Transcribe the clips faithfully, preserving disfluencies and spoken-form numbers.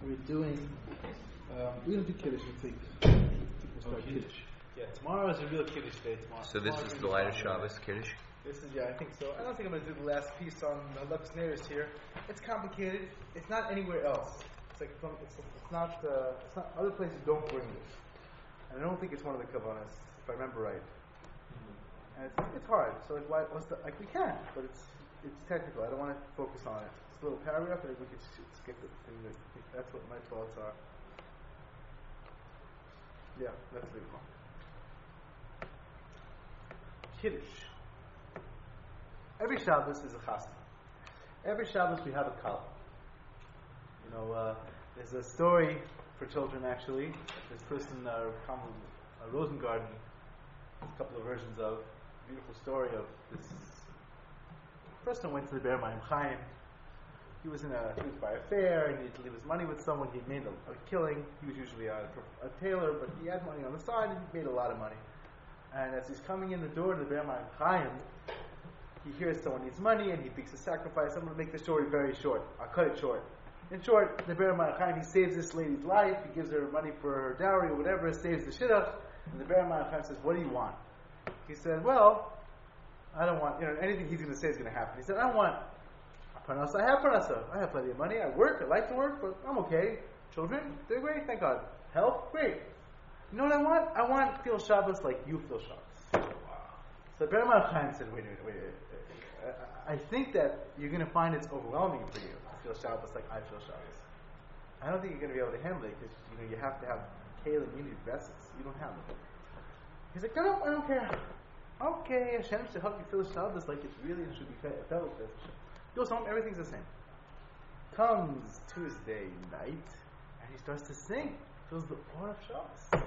we're doing, um, we're going to do Kiddush, I think. I think we'll start oh, Kiddush. Yeah, tomorrow is a real Kiddush day tomorrow. So this tomorrow is the light of Shabbos, Kiddush? This is, yeah, I think so. I don't think I'm going to do the last piece on Halachas Neiros here. It's complicated. It's not anywhere else. It's like, from, it's, it's not, uh, it's not, other places don't bring this. And I don't think it's one of the Kavanas, if I remember right. Mm-hmm. And it's, it's hard. So like, why, what's the, like we can, but it's it's technical. I don't want to focus on it. It's a little paragraph, I think we could skip it. That's what my thoughts are. Yeah, that's the one. Kiddush. Every Shabbos is a chasna. Every Shabbos we have a kala. You know, uh, there's a story for children actually. This person, uh, Kamal uh, Rosengarten, a couple of versions of a beautiful story of this person went to the Be'er Mayim Chaim. He was in a he was by a fair and he had to leave his money with someone. He made a, a killing. He was usually a, a tailor, but he had money on the side and he made a lot of money. And as he's coming in the door to the Be'er Mayim Chaim, he hears someone needs money and he makes a sacrifice. I'm going to make the story very short. I'll cut it short. In short, the Be'er Mayim Chaim, he saves this lady's life. He gives her money for her dowry or whatever, saves the shidduch. And the Be'er Mayim Chaim says, "What do you want?" He said, "Well, I don't want, you know, anything he's going to say is going to happen." He said, "I don't want parnasa. I have parnasa. I have plenty of money. I work. I like to work, but I'm okay. Children, they're great. Thank God. Health, great. You know what I want? I want to feel Shabbos like you feel Shabbos." Wow. So Be'er Mayim Chaim said, "Wait a minute, wait a minute. I think that you're going to find it's overwhelming for you to feel Shabbos like I feel Shabbos. I don't think you're going to be able to handle it because you know you have to have kelim, you need vessels. You don't have them." He's like, "No, no, I don't care. Okay, Hashem should help you feel Shabbos like it's really it should be felt as He goes home, everything's the same. Comes Tuesday night, and he starts to sing. Feels the awe of Shabbos.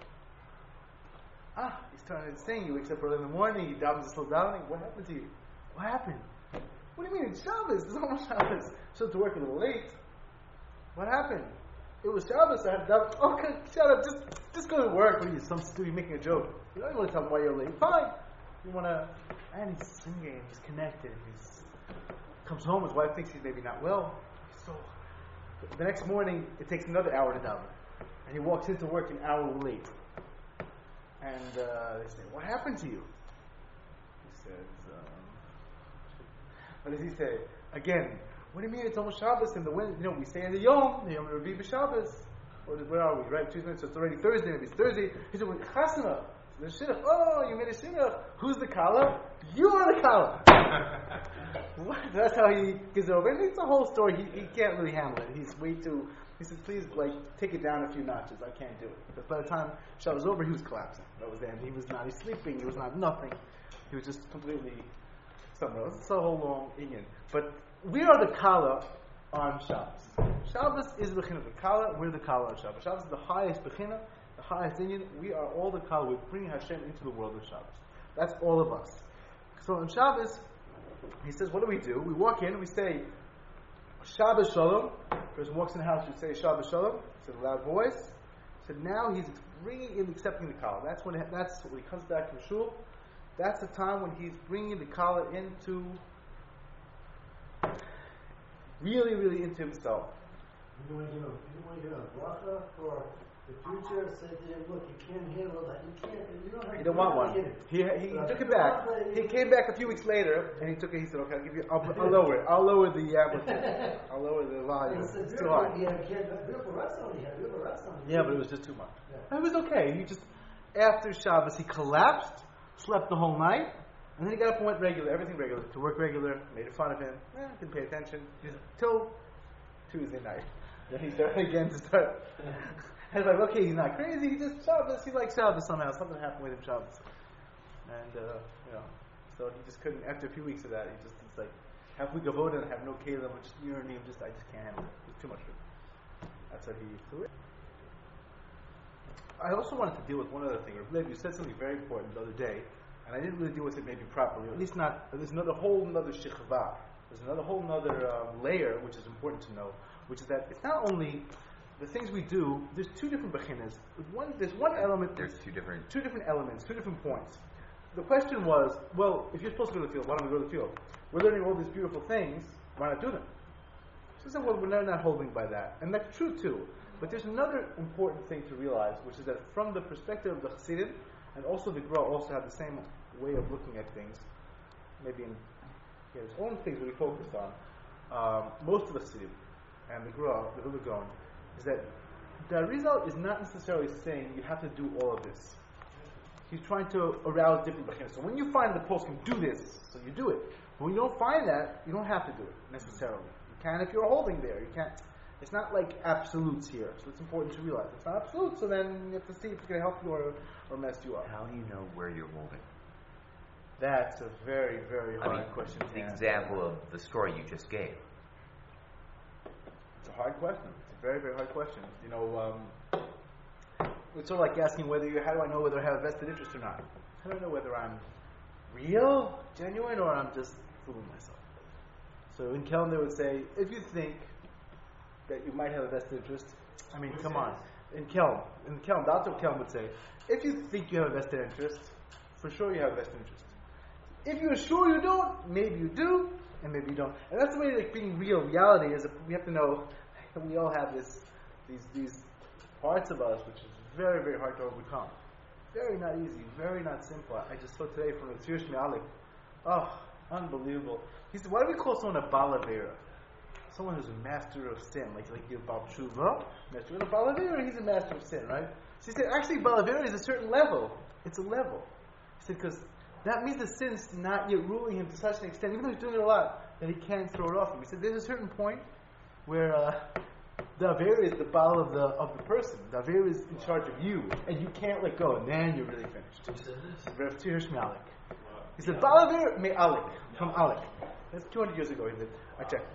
Ah, he's starting to sing. He wakes up early in the morning. He dabs to slow down. What happened to you? What happened? What do you mean? It's Shabbos. It's almost Shabbos. So to work a little late. What happened? It was Shabbos. I had to. Okay, shut up. Just, just go to work. What are you, some stupid making a joke? You don't want to tell him why you're late. Fine. You want to. And he's singing. He's connected. He's comes home. His wife thinks he's maybe not well. So the next morning, it takes another hour to daven, and he walks into work an hour late. And uh, they say, "What happened to you?" He says, um, "What does he say?" Again, "What do you mean it's almost Shabbos in the wind? You know, we say in the Yom, the Yom Reviv Shabbos. Where are we? Right, Tuesday, so it's already Thursday. Maybe it's Thursday." He said, "Well, Chasana, the shidduch. Oh, you made a shidduch. Who's the kala? You are the kala." What? That's how he gives it over. And it's a whole story. He, he can't really handle it. He's way too. He says, "Please, like, take it down a few notches. I can't do it." Because by the time Shabbos was over, he was collapsing. That was the end. He was not. He's sleeping. He was not nothing. He was just completely somewhere else. It's a whole long Indian. But we are the kala on Shabbos. Shabbos is the bechina of the kala. We're the kala on Shabbos. Shabbos is the highest bechina, the highest Indian. We are all the kala. We're bringing Hashem into the world of Shabbos. That's all of us. So on Shabbos, he says, what do we do? We walk in, we say, Shabbos Shalom. Person walks in the house, we say Shabbos Shalom. It's a loud voice. So now he's bringing in, accepting the kala. That's when it, that's when he comes back from shul. That's the time when he's bringing the kala into, really, really into himself. You want to give a, you want to give a bracha for the future? Say to him, look, you can't handle that. You can't. You don't have. You don't want one. He he, he took it back. He came back a few weeks later, and he took it. He said, "Okay, I'll give you. I'll, I'll lower it. I'll lower the amplitude. I'll lower the volume. It's, it's too high." Yeah, but it was just too much. Yeah. It was okay. He just after Shabbos he collapsed, slept the whole night, and then he got up and went regular, everything regular, to work regular. Made fun of him. Eh, didn't pay attention till Tuesday night. Then he started again to start. I was like, okay, he's not crazy. He just Shabbos. He likes Shabbos somehow. Something happened with him Shabbos, and uh, you know, so he just couldn't. After a few weeks of that, he just it's like half week of Oda and have no kelim, just yearning. Just I just can't handle it. It's too much for me. That's what he threw it. I also wanted to deal with one other thing. Maybe you said something very important the other day, and I didn't really deal with it maybe properly. Or at least not. There's another whole another shichva. There's another whole another um, layer which is important to know, which is that it's not only the things we do. There's two different bechinas. One, there's one element. There's two different. Two different elements. Two different points. The question was, well, if you're supposed to go to the field, why don't we go to the field? We're learning all these beautiful things. Why not do them? So well, we're not holding by that, and that's true too. But there's another important thing to realize, which is that from the perspective of the Chassidim, and also the Gra also have the same way of looking at things. Maybe in he has his own things that we focused on. Um, most of the Chassidim and the Gra, the Vilna Gaon, is that the Arizal is not necessarily saying you have to do all of this. He's trying to arouse different bechinos. So when you find the post can do this, so you do it. But when you don't find that, you don't have to do it necessarily. You can if you're holding there. You can't. It's not like absolutes here. So it's important to realize it's not absolute. So then you have to see if it's going to help you or, or mess you up. How do you know where you're holding? That's a very, very hard I mean, question. The to example answer. of the story you just gave. It's a hard question. It's a very, very hard question. You know, um, it's sort of like asking whether you, how do I know whether I have a vested interest or not? How do I know whether I'm real, genuine, or I'm just fooling myself? So in Kelm they would say, if you think that you might have a vested interest, I mean, come on. In Kelm, in Kelm, Doctor Kelm would say, if you think you have a vested interest, for sure you have a vested interest. If you're sure you don't, maybe you do, and maybe you don't. And that's the way like being real. Reality is that we have to know that we all have this, these these parts of us which is very, very hard to overcome. Very not easy, very not simple. I just saw today from the Tzir Shmialik. Oh, unbelievable. He said, why do we call someone a Balavera? Someone who's a master of sin, like like your Baal Tshuva, master of Balavera, he's a master of sin, right? So he said, actually, Balavera is a certain level. It's a level. He said, because that means the sin's not yet ruling him to such an extent, even though he's doing it a lot, that he can't throw it off him. He said, there's a certain point where uh, the Avera is the Baal of the of the person. The Avera is in charge of you, and you can't let go, and then you're really finished. Who said this? Rav Tzir Shmialik. He said, Baal Avera me Alek, from Alek. That's two hundred years ago he did. I checked.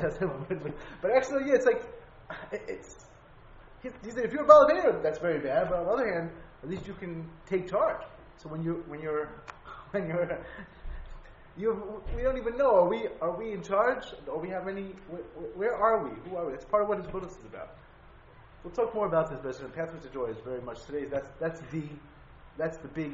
But actually, yeah, it's like, it, it's, he, he said, if you're a Baal Avera, that's very bad, but on the other hand, at least you can take charge. So when you when you're when you're you we don't even know, are we are we in charge? Or we have any? Where, where are we? Who are we? That's part of what his Buddhist is about. We'll talk more about this, but the Pathways to Joy is very much today's. That's that's the that's the big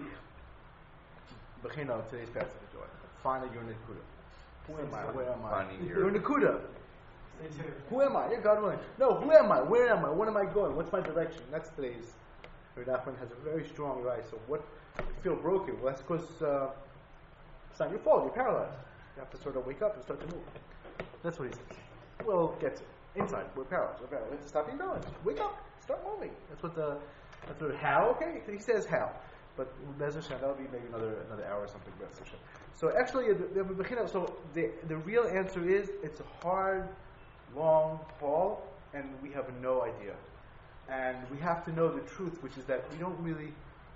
bechina of today's Pathways to Joy. Find that you're in Nikuda. Who am I? Where am I? Finding your- You're in Nikuda. Who am I? Yeah, God willing. No, who am I? Where am I? What am I going? What's my direction? That's today's. Rav Nachman has a very strong right. So what? You feel broken. Well, that's because uh, it's not your fault. You're paralyzed. You have to sort of wake up and start to move. That's what he says. Well, get inside. We're paralyzed. We're paralyzed. We have to stop being paralyzed. Wake up. Start moving. That's what the. That's what how. Okay, he says how, but Bez Hashem, that'll be maybe another another hour or something. Bez Hashem. So actually, the, the, so the the real answer is it's a hard, long haul, and we have no idea, and we have to know the truth, which is that we don't really.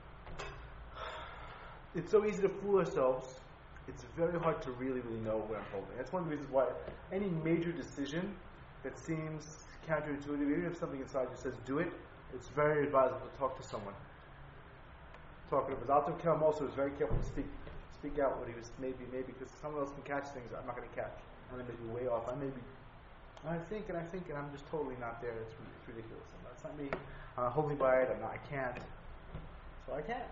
It's so easy to fool ourselves. It's very hard to really, really know where I'm holding. That's one of the reasons why any major decision that seems counterintuitive, even if something inside you says do it, it's very advisable to talk to someone. Talking to Alton Kelm also was very careful to speak speak out what he was maybe, maybe, because someone else can catch things I'm not going to catch. I'm going to be way off. I may be, I think and I think and I'm just totally not there. It's, it's ridiculous. And that's not me. I'm holding by it. I'm not, I can't. So I can't.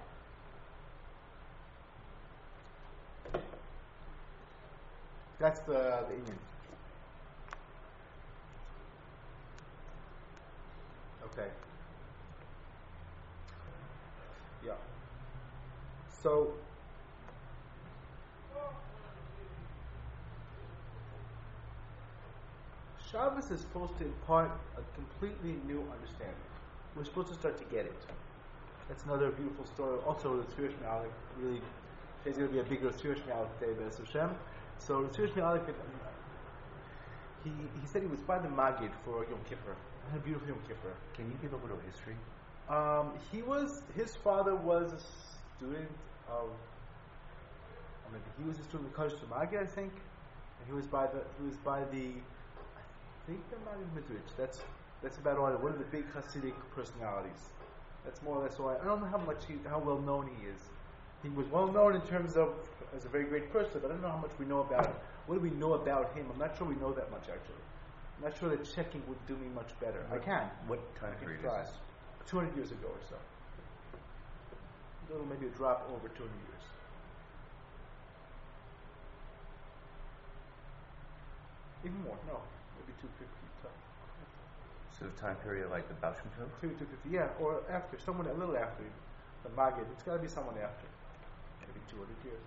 That's the, the Indian. Okay. Yeah. So, Shabbos is supposed to impart a completely new understanding. We're supposed to start to get it. That's another beautiful story. Also, the Tzir Shmialik really, there's going to be a bigger Tzir Shmialik today, B'ez Hashem. So the Tzir Shmialik, he he said he was by the Magid for Yom Kippur. A beautiful Yom Kippur. Can you give a little history? Um, he was his father was a student of. I mean, he was a student of Kodesh Magid, I think. And he was by the he was by the I think the Magid Midrash. That's that's about all. One of the big Hasidic personalities. That's more or less all. I, I don't know how much he, how well known he is. He was well known in terms of as a very great person, but I don't know how much we know about him. What do we know about him? I'm not sure we know that much actually. I'm not sure that checking would do me much better. What, I can. What time I can period try. is this? Two hundred years ago or so. A little, maybe a drop over two hundred years. Even more. No, maybe two fifty. So the time period like the Baal Shem Tov? two fifty, yeah, or after, someone a little after the Maggid. It's got to be someone after, maybe two hundred years.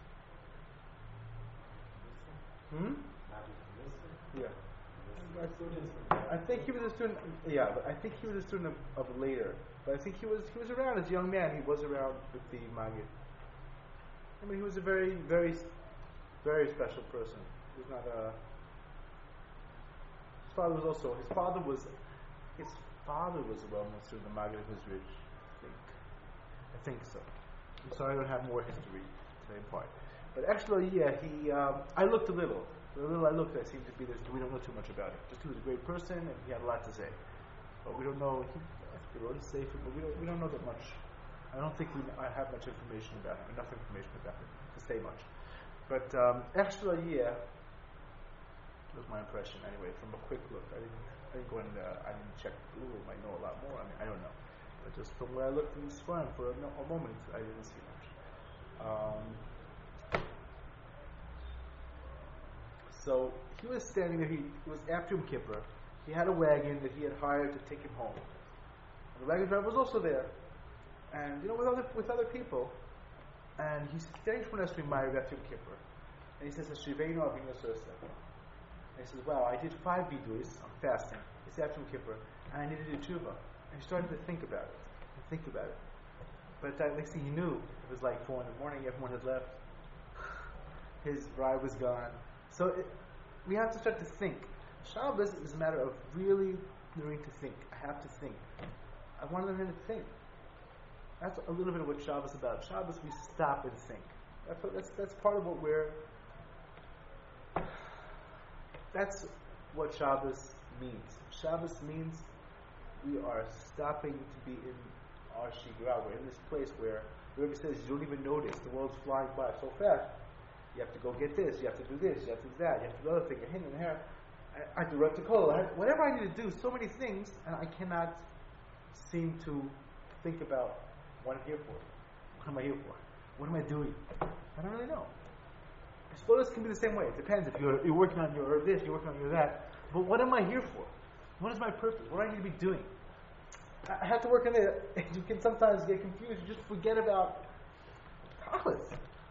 Hmm? Yeah. I think he was a student. Yeah, but I think he was a student of, of later. But I think he was he was around as a young man. He was around with the Maggid. I mean, he was a very, very, very special person. He was not a. His father was also. His father was. His father was a well-known student. The Maggid was rich. I think. I think so. I'm sorry, I don't have more history to impart. But actually, yeah, he. Um, I looked a little. The little I looked, I seemed to be this. We don't know too much about him. Just he was a great person, and he had a lot to say. But we don't know. He, he wrote a sefer, but we don't. We don't know that much. I don't think we I have much information about him. Enough information about him to say much. But um, actually, yeah, was my impression anyway. From a quick look, I didn't. I didn't go and uh, I didn't check Google. Might know a lot more. I mean, I don't know. But just from where I looked in the Sfarim for a, no, a moment, I didn't see much. Um, So he was standing there. He it was after Yom Kippur. He had a wagon that he had hired to take him home. And the wagon driver was also there, and you know, with other with other people. And he's standing for Nesri Meir after Yom Kippur, and he says, "Hashivenu Avinu Sursa." And he says, "Wow, I did five biduis. I'm fasting. It's after Yom Kippur, and I need to do tshuva." And he started to think about it, and think about it. But that next thing he knew, it was like four in the morning. Everyone had left. His bride was gone. So it, we have to start to think. Shabbos is a matter of really learning to think. I have to think. I want to learn to think. That's a little bit of what Shabbos is about. Shabbos, we stop and think. That's what, that's that's part of what we're. That's what Shabbos means. Shabbos means we are stopping to be in our shigra. We're in this place where the Rebbe says you don't even notice. The world's flying by so fast. You have to go get this, you have to do this, you have to do that, you have to do the other thing, your hand and hair. I, I have to run to call, whatever I need to do, so many things, and I cannot seem to think about what I'm here for. What am I here for? What am I doing? I don't really know. I suppose it can be the same way. It depends. If you're, you're working on your this, you're working on your that. But what am I here for? What is my purpose? What do I need to be doing? I, I have to work on it. You can sometimes get confused. You just forget about college.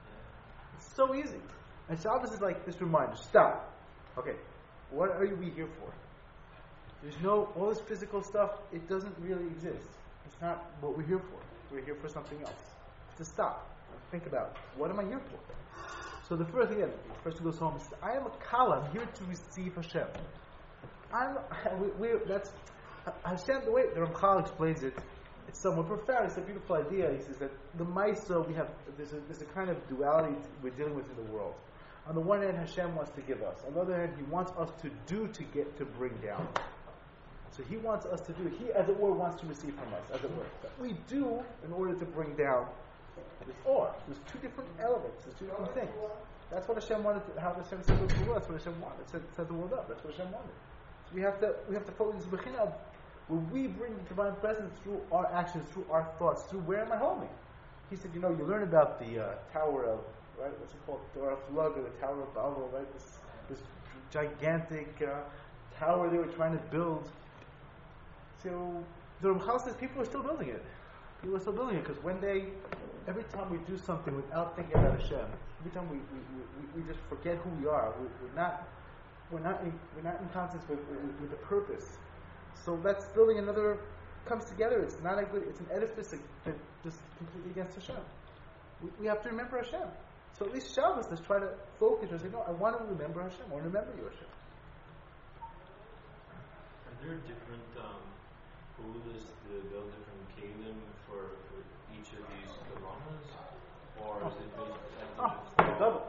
So easy. And Shabbos is like this reminder. Stop. Okay, what are we here for? There's no, all this physical stuff, it doesn't really exist. It's not what we're here for. We're here for something else. To stop and think about, what am I here for? So the first thing, again, first he goes home, says, I am a kala, I'm here to receive Hashem. I'm, we, we, that's, Hashem, the way the Ramchal explains it, it's somewhat profound. It's a beautiful idea. He says that the Maisa, we have there's a, there's a kind of duality we're dealing with in the world. On the one hand, Hashem wants to give us. On the other hand, He wants us to do to get to bring down. So He wants us to do. He, as it were, wants to receive from us, as it were. But we do in order to bring down this or. There's two different elements. There's two different things. That's what Hashem wanted. To, how Hashem set the world. That's what Hashem wanted. Set, set the world up. That's what Hashem wanted. So we have to we have to focus on Bechina. When we bring the divine presence through our actions, through our thoughts, through where am I homing? He said, you know, you learn about the uh, Tower of, right, what's it called? Dora Flug, or the Tower of Babel, right? This, this gigantic uh, tower they were trying to build. So the Ramchal says people are still building it. People are still building it because when they, every time we do something without thinking about Hashem, every time we we, we, we just forget who we are, we, we're not we're not in, we're not in contact with, with, with the purpose. So that's building another comes together. It's not a good. It's an edifice that, that just completely against Hashem. We, we have to remember Hashem. So at least Shabbos, let's try to focus and say, no, I want to remember Hashem. I want to remember you, Hashem. Are there different um, rules to build different kingdom for, for each of these kavanas, or is it based on oh, double?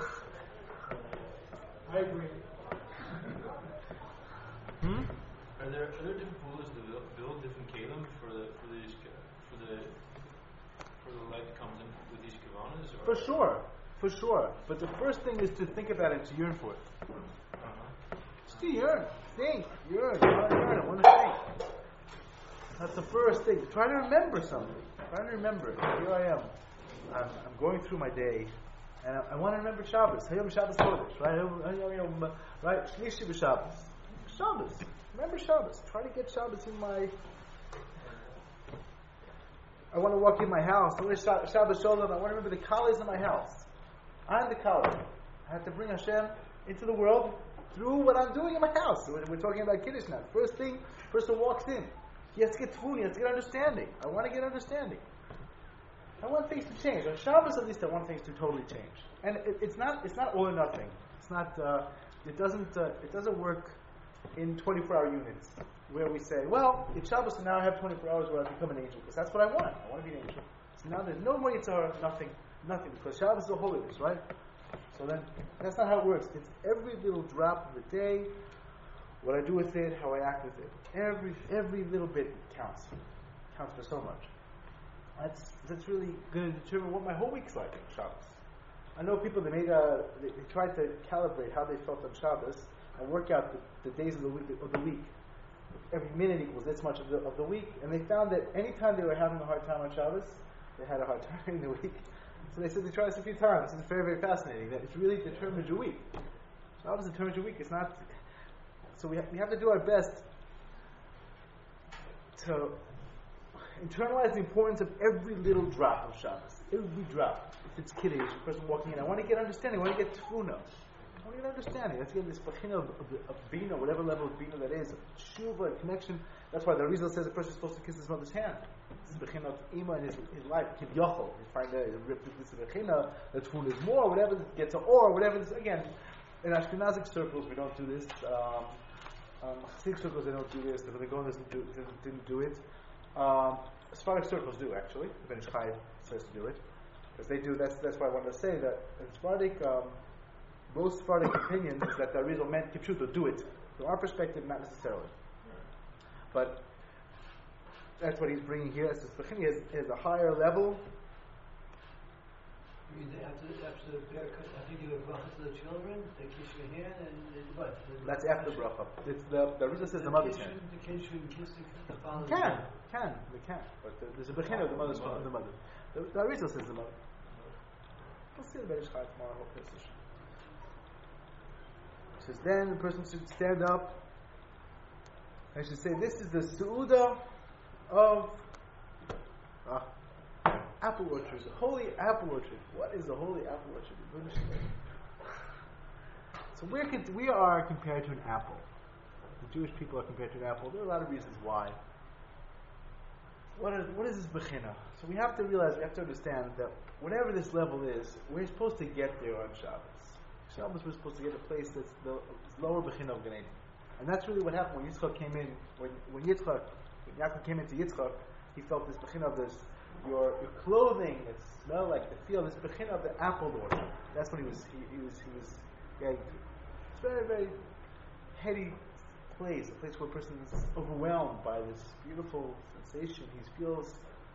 I agree. Hmm? Are there are there different rules to build, build different kalim for the for these for the for the light that comes in with these kavanas? For sure, for sure. But the first thing is to think about it, to yearn for it. Uh-huh. Just to yearn, think, yearn, yearn, yearn. I want to think. That's the first thing. Try to remember something. Try to remember it. Here I am. I'm, I'm going through my day, and I, I want to remember Shabbos. Hayom Shabbos Kodesh, right? Right? Shlishi b'Shabbos. Shabbos. Remember Shabbos. Try to get Shabbos in my. I want to walk in my house. I want to Shabbos Shalom. I want to remember the colors in my house. I'm the color. I have to bring Hashem into the world through what I'm doing in my house. We're, we're talking about Kiddush now. First thing, person walks in. He has to get tefillin. He has to get understanding. I want to get understanding. I want things to change. On Shabbos, at least, I want things to totally change. And it, it's not. It's not all or nothing. It's not. Uh, it doesn't. Uh, it doesn't work in twenty-four hour units where we say, "Well, it's Shabbos, and now I have twenty-four hours where I become an angel because that's what I want. I want to be an angel." So now there's no more yitzhar, nothing, nothing, because Shabbos is a holiness, right? So then, that's not how it works. It's every little drop of the day, what I do with it, how I act with it. Every every little bit counts. Counts for so much. That's that's really going to determine what my whole week's like on Shabbos. I know people that made a, they, they tried to calibrate how they felt on Shabbos and work out the, the days of the week. Of the week. Every minute equals this much of the of the week, and they found that anytime they were having a hard time on Shabbos, they had a hard time in the week. So they said they tried this a few times. This is very, very fascinating. That it's really determines your week. Shabbos determines your week. It's not. So we have, we have to do our best to internalize the importance of every little drop of Shabbos. Every drop. If it's Kiddush, a person walking in, I want to get understanding. I want to get tefuna. I want to get understanding. Let's get this bechina of, of, of bina, whatever level of bina that is, tshuva, connection. That's why the Rizal says a person is supposed to kiss his mother's hand. This is bechina of ima in his, his life. Kivyachol. You find that ripped this bechina. The tefuna is more, whatever gets an or, whatever. This, again, in Ashkenazic circles we don't do this. Um, um, Hasidic circles they don't do this. The Gaon doesn't do didn't, didn't do it. Um, Sephardic circles do actually. Ben Ish Chai says to do it because they do. That's that's why I wanted to say that in Sephardic. Um, Most Sephardic opinions is that the Arizal meant kipshuto, do it. From our perspective, not necessarily. But that's what he's bringing here. It says Bechini has, has a higher level. After, after the haircut, I think you have bracha to the children, they kiss your hand, and uh, what? That's after bracha. It's the the Arizal says the mother's hand. The kids shouldn't kiss the father's Can, hand. can, they can. But the, there's a Bechini of the mother's of the mother. The, the Arizal says the mother. We'll see the Ben Ish Chai tomorrow. Hope this is. Says then the person should stand up and should say, this is the Su'uda of uh, apple orchard, the holy apple orchard. What is the holy apple orchard? So we're, we are compared to an apple. The Jewish people are compared to an apple. There are a lot of reasons why. What is, what is this Bechina? So we have to realize, we have to understand that whatever this level is, we're supposed to get there on Shabbos. Shabbos we're supposed to get a place that's the lower Bechina of Gan Eden. And that's really what happened when Yitzchak came in. When when Yitzchak, when Yaakov came into Yitzchak, he felt this Bechina of this, your your clothing that smelled like the feel, this Bechina of the apple orchard. That's what he was he, he was he was getting to. It's a very, very heady place, a place where a person is overwhelmed by this beautiful sensation. He feels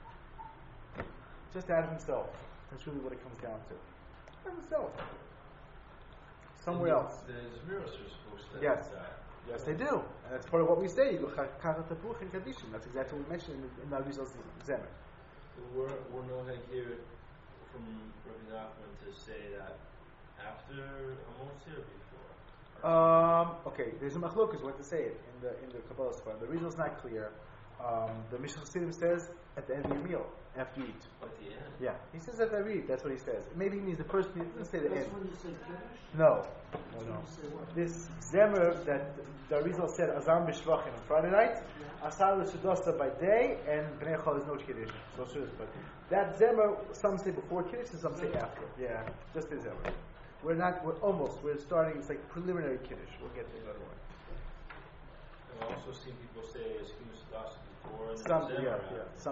just out of himself. That's really what it comes down to. Out of himself. Somewhere else. The Zmiros are supposed to Yes. have that. Yes, they do. And that's part of what we say. You go Kachat Tapuch and Kadishim. That's exactly what we mentioned in, in the Arizal's Zemer. So we're, we're not going to hear from Rabbi Nachman to say that after Amos or before? Um, okay, there's a machlokas what to say it in the in the Kabbalah Sfar. The Arizal's not clear. Um, the Mishnah Chassidim says at the end of your meal, after you eat. At the end? Yeah, he says at the eat. That's what he says. Maybe he means the first meal. He doesn't say the That's end. when you say Kiddush? No, no, no. You say what? This Zemer that the Arizal said Azam B'Shvachim on Friday night, Asar L'Sudasa by day, and Bnei Chol is no Kiddush. So sure, but that Zemer, some say before Kiddush and some say after. Yeah, just the Zemer. We're not. We're almost. We're starting. It's like preliminary Kiddush. We'll get to another one. I've also seen people say Eskinu Sadas before and Some, then yeah, Zimmer yeah, after. some.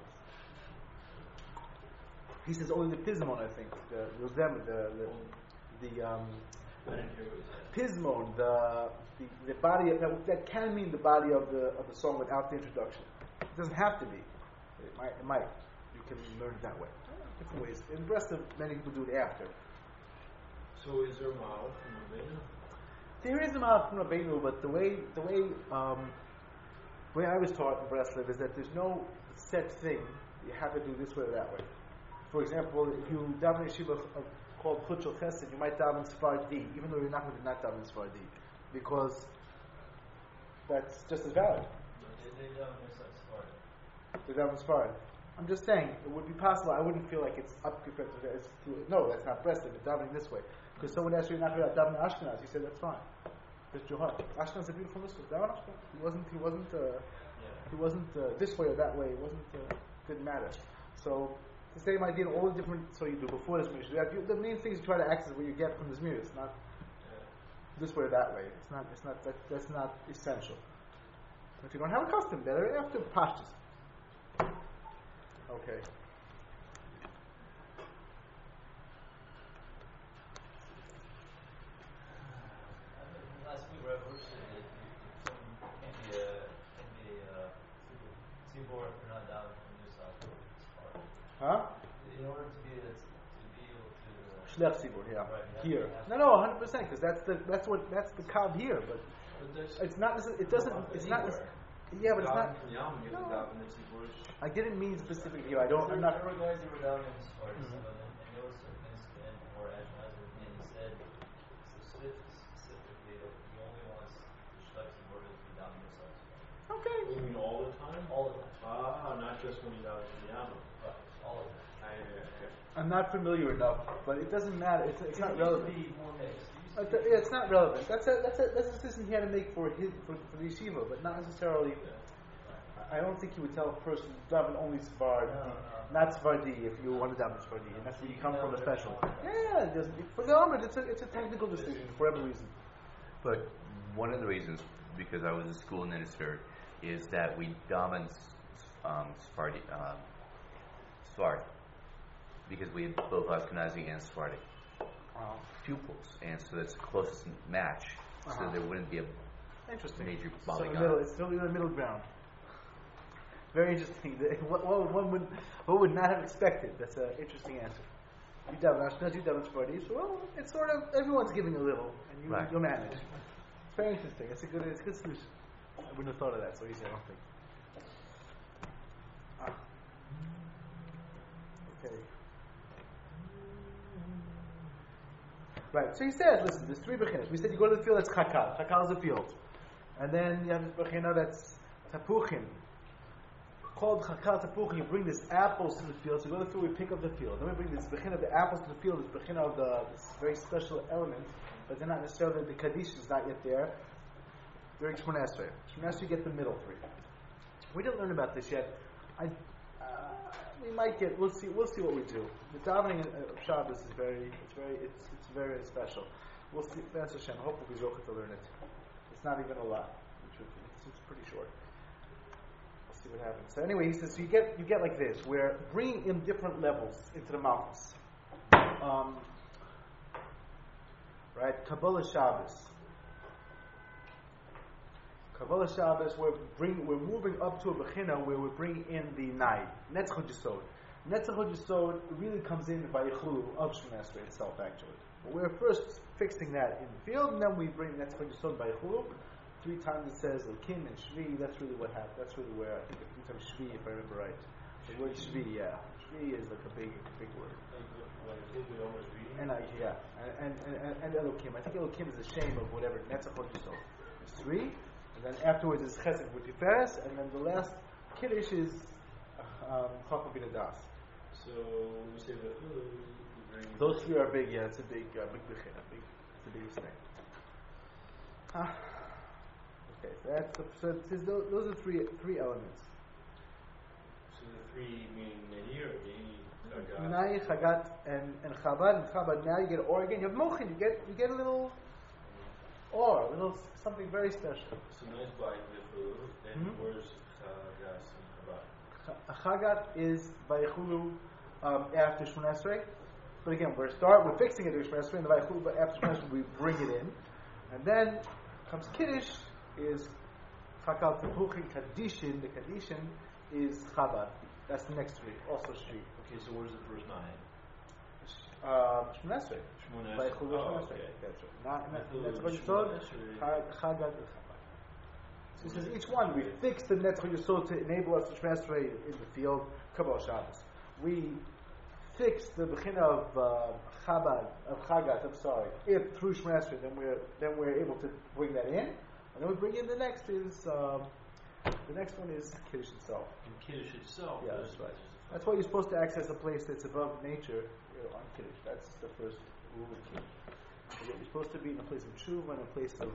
He says only the Pismon, I think. The the Zemer, the the, the um. I didn't hear what he said. Pismon, the, the the body of, that, that can mean the body of the of the song without the introduction. It doesn't have to be. It might. It might. You can learn it that way. Different ways. In the rest of many people do it after. So is there a model from Rabbeinu? There is a model from Rabbeinu, but the way the way um, the way I was taught in Breslev is that there's no set thing. You have to do this way or that way. For example, if you daven yeshiva uh, called Chutz Shel Chesed, you might daven Sephardi, even though you're not going to not daven Sephardi, because that's just as valid. They, they don't miss that part. The daven Sfarad. I'm just saying, it would be possible. I wouldn't feel like it's up to it's to, no, that's not breasted. It's davening this way. Because someone asked you not to daven Ashkenaz. He said that's fine. Just your heart. Ashkenaz is a beautiful mitzvah. Daven Ashkenaz. He wasn't. He wasn't. Uh, Yeah. he wasn't uh, this way or that way. It wasn't. Uh, didn't matter. So the same idea in all the different. So you do before the Zmir. You, the main thing is you try to access what you get from the Zmir. It's not this way or that way. It's not. It's not. That, that's not essential. If you don't have a custom, better after pashtus. Okay. Last week, Rabbi Bush said that you can be a can be a tzibor if you're not down from your side. Huh? In order to be a, to be able to uh, Shlech Tzibur, yeah. Right, yeah. Here. No, no, one hundred percent, because that's the that's what that's the kav here, but but there's it's not. necess- It doesn't. It's not. necess- Yeah, but it's not. No. I didn't mean specifically here. I don't. I'm not. There were guys that were down in this part, Mhm. some of them, and there was certain incident or Ashkenaz, and he said specifically that he only wants the Shlech Tzibor to be down in the side. Okay. You mean all the time? All of them. Ah, not just when you daven Yama. Right. All of them. I, uh, I'm not familiar enough, but it doesn't matter. It's it's not It used to relevant. be more mixed. It used Uh, to th- be- yeah, it's not relevant. That's a that's a that's a decision he had to make for his for, for the yeshiva, but not necessarily. I don't think he would tell a person daven only Sephardi, No, no. not Sephardi if you want to daven Sephardi, and that's where you come from, especially. Yeah, it doesn't. For the Amud, it's a it's a technical decision for every reason. But one of the reasons, because I was a school minister, is that we dominate um, Sephardi, um, Sephardi, because we have both Ashkenazi and Sephardi Wow. pupils, and so that's the closest match. Uh-huh. So there wouldn't be a Interesting. major So falling the middle, out. it's still in the middle ground. Very interesting. The- What, what one would what would not have expected. That's an interesting answer. You daven Ashkenaz, you daven Sephardi. So well, it's sort of everyone's giving a little, and you Right. you manage. It's very interesting. It's a good it's a good solution. I wouldn't have thought of that so easy. I don't think. Ah. Okay. Right. So he says, listen, there's three bechinas. We said you go to the field. That's chakal. Chakal is a field, and then you have this bechina that's tapuchim. Called chakal tapuchim. You bring these apples to the field. So you go to the field. We pick up the field. Then we bring this bechina of the apples to the field. This bechina of the this very special element, but they're not necessarily the kaddish is not yet there. During Shmoneh Esrei. Shmoneh Esrei, you get the middle three. We didn't learn about this yet. I, uh, we might get. We'll see. We'll see what we do. The davening of Shabbos is very. It's very. It's it's very special. We'll see. That's Hashem. I hope we'll be zocheh to learn it. It's not even a lot. It's, it's pretty short. We'll see what happens. So anyway, he says. So you get you get like this. We're bringing in different levels into the mountains. Um, right. Kabbalah Shabbos. Kabbalah Shabbos, we're bring, we're moving up to a bechina where we're bringing in the nai, Netzach Yisod. Netzach Yisod really comes in by Yichlu of Shmoneh Esrei itself, actually. But we're first fixing that in the field, and then we bring Netzach Yisod by Yichlu. Three times it says Lekim and Shvi. That's really what happened. That's really where I think three times Shvi, if I remember right. The word Shvi, yeah, Shvi is like a big, big word. And I, yeah, and and and, and Elokim. I think Elokim is the shame of whatever Netzach Yisod. It's three. And then afterwards is Chesed with Tiferes, and then the last Kiddush is Chacham B'Nai Das. So we say that we bring Those three are big, yeah, it's a big, uh, big bechina, big, it's the biggest thing. Ah. Okay, so that's the, so it says those, those are three three elements. So the three meaning Nehir, Nehir, Chagat. Nai, Chagat, and and Chabad, and Chabad. Now you get Oregon, you have Mochin, you get you get a little or, a little something very special. So nice by Yichlu, and Mhm. where's Chagas and Chabat? Chagat is Vayichulu um, after Shmoneh Esrei. But again, we're start we're fixing it during Shmoneh Esrei, and the Vayichulu, but after Shmoneh Esrei we bring it in, and then comes Kiddush is Chakal Tepuchin Kaddishin. The Kaddishin is Chabad. That's the next three, also Shvi. Okay, so where's the first nine? Uh, Shmoneh Esrei. Shmoneh By Esrei. Chulu Oh, Shmoneh okay. Esrei. That's right. Not, not, Chulu that's what you Shmoneh told. Esrei. Chagad and Chabad. So he says each one we fix the Netzach Yisod to enable us to translate in the field Kabbalah Shabbos. We fix the bechina of uh, Chabad of Chagat. I'm sorry. If through Shmoneh Esrei, then we're then we're able to bring that in. And then we bring in the next is, um, the next one is Kiddush itself. And Kiddush itself. Yeah, is- that's right. is- That's why you're supposed to access a place that's above nature, you know, on Kiddush. That's the first rule of Kiddush. So you're supposed to be in a place of tshuva and a place of.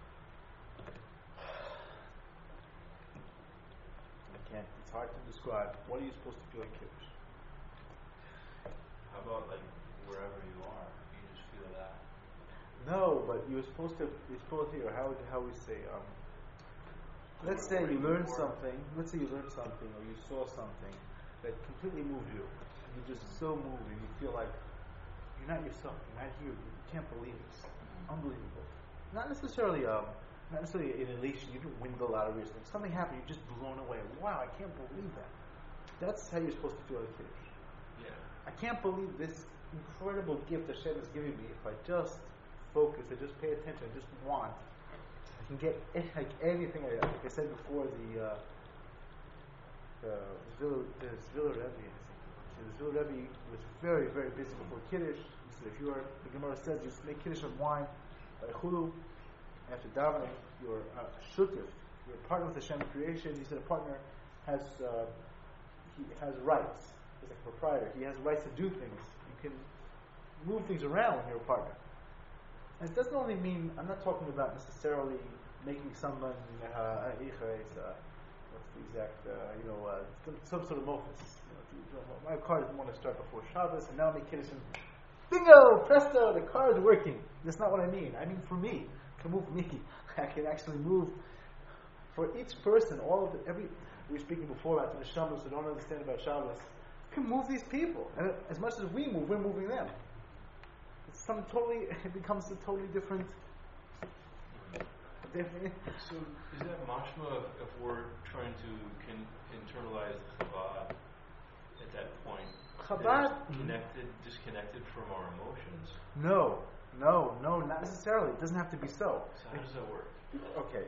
I can't. It's hard to describe. What are you supposed to feel in Kiddush? How about like wherever you are? You just feel that. No, but you're supposed to. You're supposed to hear how how we say. Um, let's say you learned something. Let's say you learned something or you saw something that completely moved you. You're just so moved and you feel like you're not yourself. You're not here. You can't believe it. It's unbelievable. Not necessarily um, not necessarily an elation. You didn't win the lottery or something. Something happened. You're just blown away. Wow, I can't believe that. That's how you're supposed to feel at Kiddush. Yeah. I can't believe this incredible gift Hashem is giving me. If I just focus, I just pay attention, I just want, I can get like anything. I, like I said before, the uh, the Zvil the Zvil Rebbe, I think. So the Zvil Rebbe was very very busy before Kiddush. He said, if you are, the Gemara says, you make Kiddush on wine, by chulu, after davening, you're uh, shutif, you're a partner with Hashem's creation. He said a partner has uh, he has rights. He's like a proprietor. He has rights to do things. You can move things around when you're a partner. And it doesn't only mean, I'm not talking about necessarily making someone, uh, uh, what's the exact, uh, you know, uh, some, some sort of mofus. You know, my car doesn't want to start before Shabbos, and now I'm making Kiddush, and bingo, presto, the car is working. That's not what I mean. I mean for me. I can move me. I can actually move for each person, all of the, every, we were speaking before about the Neshamas who don't understand about Shabbos. You can move these people. And as much as we move, we're moving them. It's some totally, it becomes a totally different. different So is that mashma if, if we're trying to con- internalize Chabad at that point? Chabad that is connected, disconnected from our emotions. No, no, no, not necessarily. It doesn't have to be so. So how does that work? Okay.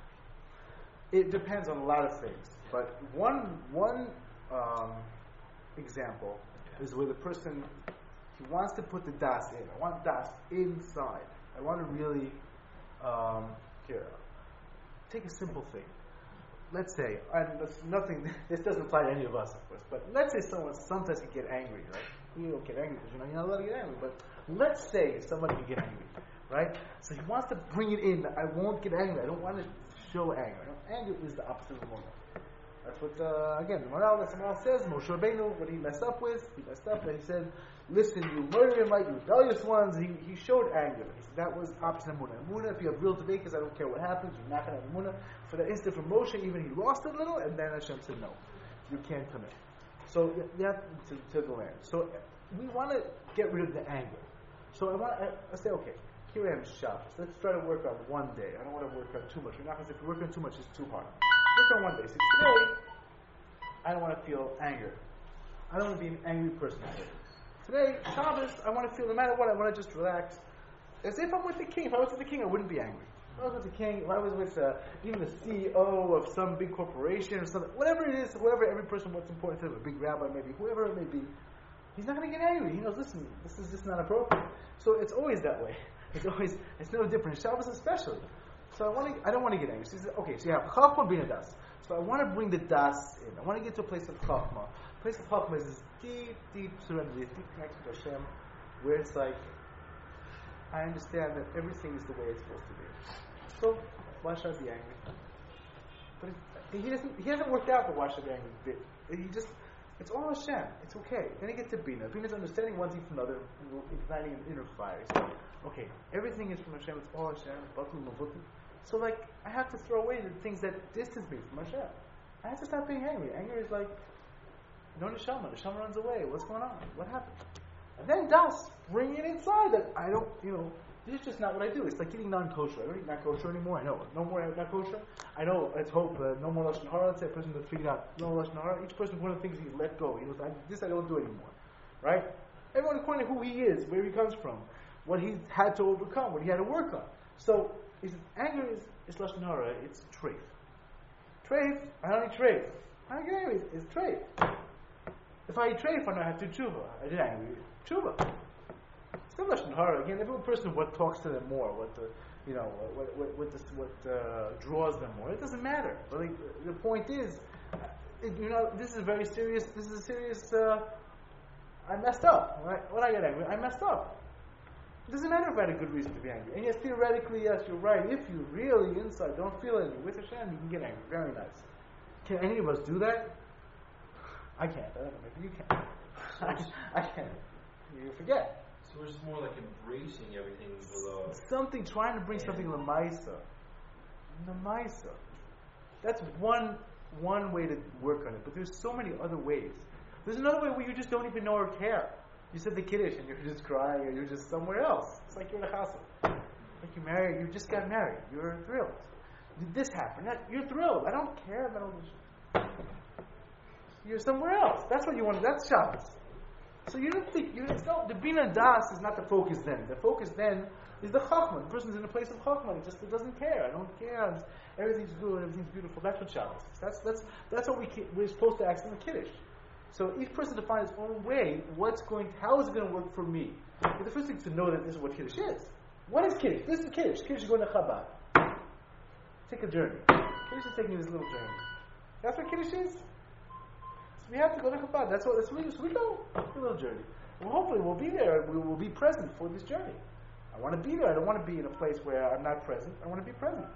It depends on a lot of things, but one one um, example is where the person he wants to put the das in. I want das inside. I want to really um, here. Take a simple thing. Let's say, and that's nothing. This doesn't apply to any of us, of course. But let's say someone sometimes can get angry, right? You don't get angry because you know you're not allowed to get angry. But let's say somebody can get angry, right? So he wants to bring it in. I won't get angry. I don't want to show anger. Anger is the opposite of emotion. That's what, uh, again, the Moral says, Moshe Rabbeinu, what he messed up with, he messed up, and he said, listen, you murdering like you rebellious ones, he, he showed anger. He said, that was opposite of Emunah. Emunah, if you have real because I don't care what happens, you're not going to have Emunah. For that instant from Moshe, even he lost a little, and then Hashem said, no, you can't come in. So, you have to, to the land. So, we want to get rid of the anger. So, I want I, I say, okay, here I am, Shabbos. Let's try to work on one day. I don't want to work on too much. We're not going to, if you work on too much, it's too hard. Work on one day. So today, I don't want to feel anger. I don't want to be an angry person today. Today, Shabbos, I want to feel, no matter what, I want to just relax. As if I'm with the king. If I was with the king, I wouldn't be angry. If I was with the king, if I was with uh, even the C E O of some big corporation or something, whatever it is, whoever every person, what's important to them, a big rabbi maybe, whoever it may be, he's not going to get angry. He knows, listen, this is just not appropriate. So it's always that way. It's always, it's no different. Shabbos especially. So I want to, I don't want to get angry. So he said, okay, so you have Chachma Bina Das. So I want to bring the Das in. I want to get to a place of Chachma. A place of Chachma is this deep, deep surrender, deep connection to Hashem, where it's like, I understand that everything is the way it's supposed to be. So why should I be angry? But it, he doesn't. He hasn't worked out the why should I be angry bit. He just, it's all Hashem. It's okay. Then he gets to Bina. Bina is understanding one thing from another, igniting an inner fire. So, okay, everything is from Hashem. It's all Hashem. Batul Mavutul. So, like, I have to throw away the things that distance me from Hashem. I have to stop being angry. Anger is like, no neshama. Neshama runs away. What's going on? What happened? And then Das, bring it inside that I don't, you know, this is just not what I do. It's like eating non-kosher. I don't eat non-kosher anymore. I know. No more non-kosher. I know. Let's hope. Uh, no more Lashon Hara. Let's say a person that's figured out no more Lashon Hara. Each person, one of the things he let go. He knows, I, this I don't do anymore. Right? Everyone according to who he is, where he comes from, what he's had to overcome, what he had to work on. So, he says, anger is, is Lashon Hara. It's treif. Treif, I don't eat treif. I don't get angry. It's treif. If I eat treif, I know I have to do tshuva. I did angry. Tshuva. It's not Lashon Hara. Again, every person, what talks to them more, what the, you know, what what what, this, what uh, draws them more. It doesn't matter. But like, the point is, it, you know, this is very serious. This is a serious. Uh, I messed up. Right? When I get angry, I messed up. It doesn't matter if I had a good reason to be angry. And yes, theoretically, yes, you're right. If you really inside don't feel it, with Hashem, you can get angry. Very nice. Can any of us do that? I can't. I don't know. Maybe you can. I, I can't. You forget. So it's more like embracing everything below. Something, trying to bring Yeah. something lemaisa. Lemaisa. That's one one way to work on it. But there's so many other ways. There's another way where you just don't even know or care. You said the Kiddush and you're just crying or you're just somewhere else. It's like you're in a chassid. Like you married, you just got married. You're thrilled. Did this happen? That, you're thrilled. I don't care about all this. You're somewhere else. That's what you want. That's Shabbos. So you don't think, you, it's not, the Bina Das is not the focus then. The focus then is the Chachma. The person's in a place of Chachma. He just it doesn't care. I don't care. It's, everything's good. Everything's beautiful. That's what Shabbos is. That's, that's, that's what we, we're supposed to ask in the Kiddush. So each person defines his own way. What's going? How is it going to work for me? But the first thing is to know that this is what Kiddush is. What is Kiddush? This is Kiddush. Kiddush is going to Chabad. Take a journey. Kiddush is taking you this little journey. That's what Kiddush is. So we have to go to Chabad. That's what. That's what we, so we go. A little journey. Well, hopefully we'll be there. We will be present for this journey. I want to be there. I don't want to be in a place where I'm not present. I want to be present.